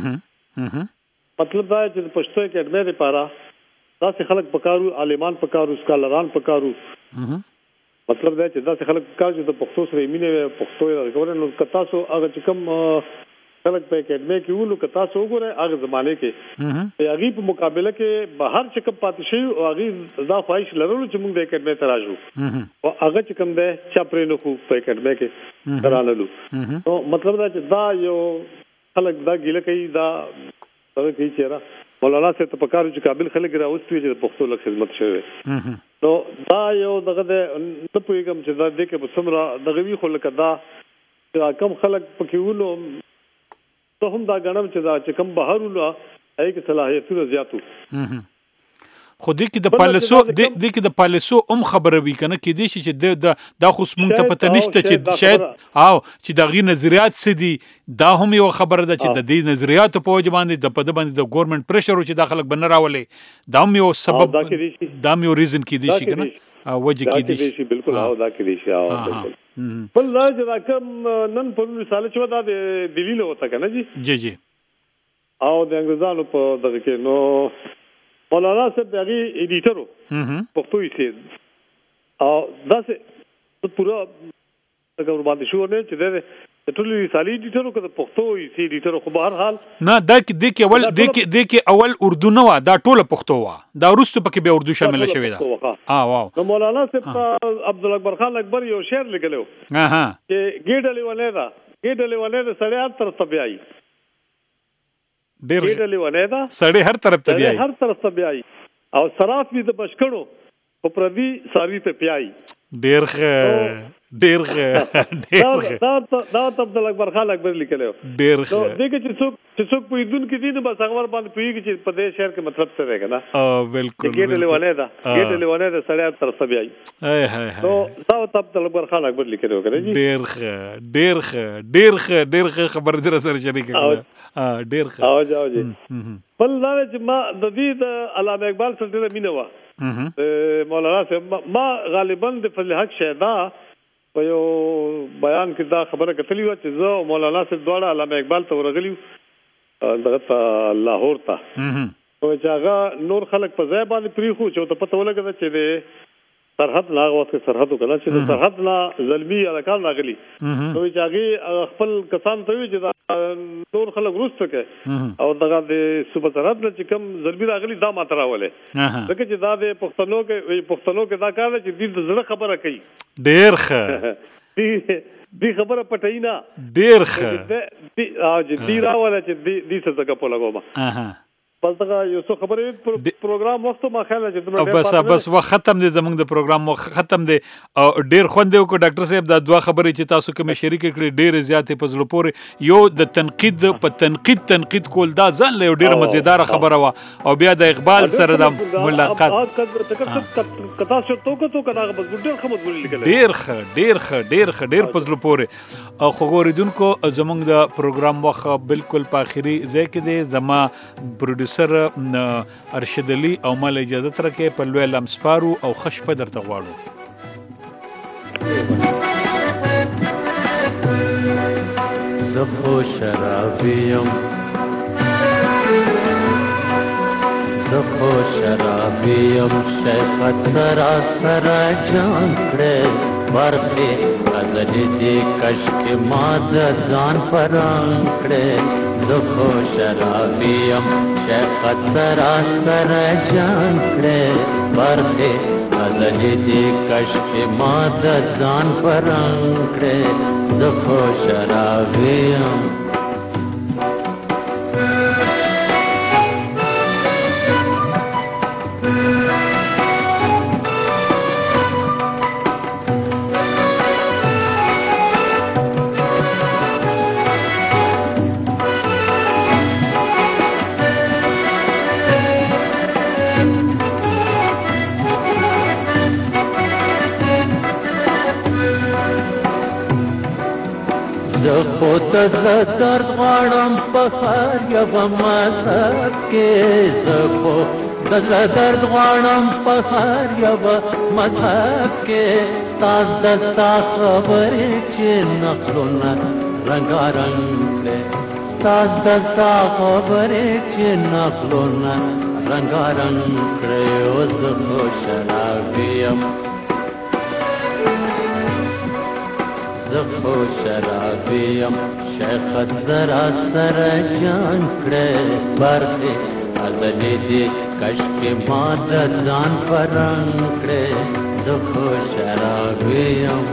مطلب دا چې پښتو اکیډمي لپاره داسې خلک پکارو عالمان پکارو سکالران پکارو مطلب دا چې داسې خلک پکارو چې د پښتو سره مینه پښتو یې غوړنه نو کتا سو هغه چې کوم خلک په اکیډمي کې ولو کتا سو وګوره هغه زمانه کې هغه په مقابله کې بهر چې کوم پاتې شي او هغه دا خواهش لرلو چې موږ د اکیډمي ته راځو او هغه چې کوم ده چې پرې نو خو په اکیډمي کې درانلو نو مطلب دا چې دا یو خلک دا ګیله کوي دا هغه کوي چې را مولانا صاحب ته پکارو چې قابل خلک راوستي چې پښتو لک خدمت شوی نو دا یو دغه د په کوم چې دا د کې په سمرا دغه وی خو لکه دا کم خلک پکې ولو ته هم دا غنم چې دا چې کم بهرونه هي کې صلاحیتونه زیاتو خو دې کې د پالیسو خبره وی کنه کې دې چې دا خو مونږ ته پته نشته چې شاید چې دا غي نظریات څه دي دا هم یو خبره ده چې د دې نظریاتو په وجه باندې د پد باندې د ګورنمنت پریشر چې دا خلک بنه راولې دا هم یو سبب دا هم یو ریزن کې دي شي کنه وجه کې دي شي بالکل دا کې دي شي بل لا چې کوم نن په مثال چې دا د دلیل وته کنه جی او د انګريزانو په دغه کې نو مولانا صاحب دغه ایډیټرو پښتو یې سي او دا څه پورا هغه باندې شو نه چې د ټولې رسالې ایډیټرو کده پښتو یې سي ایډیټرو خو بهر حال نه دا کې اول اردو نه و دا ټوله پښتو و دا وروسته پکې به اردو شامل شوی دا واو نو مولانا صاحب عبد الاکبر خان اکبر یو شعر لیکلو چې ګډلې ولې دا سړی تر طبيعي ډېر سړی هر طرف ته بیاي او صراف دې د بشکړو په پردي ساروي په پیاي ډېر دا عبد الاکبر خان اکبر لیکلو ډېر دغه چې څوک په دن کې دین بس هغه باندې پیږي چې په دې شهر کې مطلب څه دی کنه بالکل ګډلې ولې دا سړی تر طرف بیاي نو دا عبد الاکبر خان اکبر لیکلو کنه ډېر خبر در سره شریک کړه ډېر ښه او بل دا چې ما د دې د علامه اقبال سره مینه و مولانا صاحب ما غالبا د فضل حق شهدا په یو بیان کې دا خبره کتلی و چې زه مولانا صاحب دواړه علامه اقبال ته ورغلیو دغه لاهور ته او چې هغه نور خلک په ځای باندې پریخو چې ته پته ولګه چې سرحد لا وخت سرحد وکړه چې سرحد نه ظلمي الکان راغلي نو چې هغه خپل کسان ته وی چې نور خلک روسته کې او دغه د صوبه سرحد چې کم ظلمي راغلي دا ماته راولې ځکه چې دا د پښتنو کې دا کار چې د زړه خبره کوي ډېر ښه دی خبره پټای نه ډېر ښه دې راواله چې دې څه څنګه په لګوم بس دا یو څه خبرې پروګرام وخت ما خیال چې بس ختم دي زمونږ د پروګرام ختم دي او ډیر خوند دی کو ډاکټر صاحب دا دوه خبرې چې تاسو کوم شریک کړي ډیر زیاتې په زړه پورې یو د تنقید کول دا ځان له ډیر مزیدار خبره وا او بیا د اقبال سره د ملاقات کتا شو تو کدا بس ډیر خمد لیکل ډیر په زړه پورې او خو غوړیدونکو زمونږ د پروګرام وخت بالکل په اخري ځای کې دی زما سر ارشد علي او مال اجازه تر کې په لوی لمسپارو او خشپه درته غواړو زخو شرابیم شیخت سراسر جان کړه ورته غزل دې کشک ماد ځان پران کړه زخو شرابیم شیخت سراسر جان کړه ورته غزل دې کشک ماد ځان پران کړه زخو شرابیم خود زدر غړم په هر یو مذهب کې زخو زدر غړم په هر یو مذهب کې ستاس دستا خبرې چې نخلونه رنگارنګ دې ستاس دستا خبرې چې نخلونه رنگارنګ کړې او زخو شرابیم زخو شرابیم شیخت زرا سر جان کړه برخه ازلی دی کشک ماد ځان پران کړه زخو شرابیم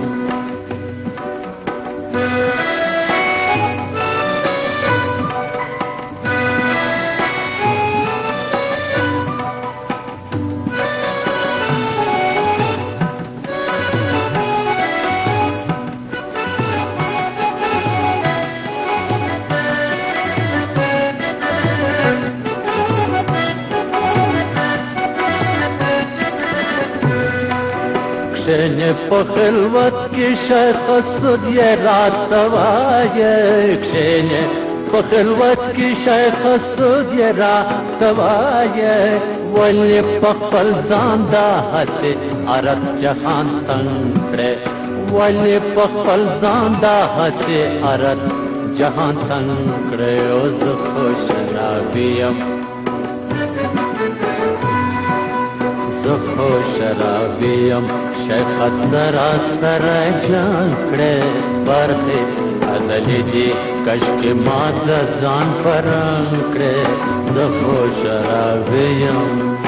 کښېنې په خلوت کې شیخ سود یې راته وایه کښېنې په خلوت کې شیخ سود یې راته وایه ولې په خپل ځان دا هسې عرب جهان تنګ کړې ولې په خپل ځان دا هسې عرب جهان تنګ کړې او زه خو شرابي یم زه خو شرابي یم شیخت سراسره جان کړې برخې ازلې دي کشکې ما د ځان په رنګ کړې زه خو شرابي یم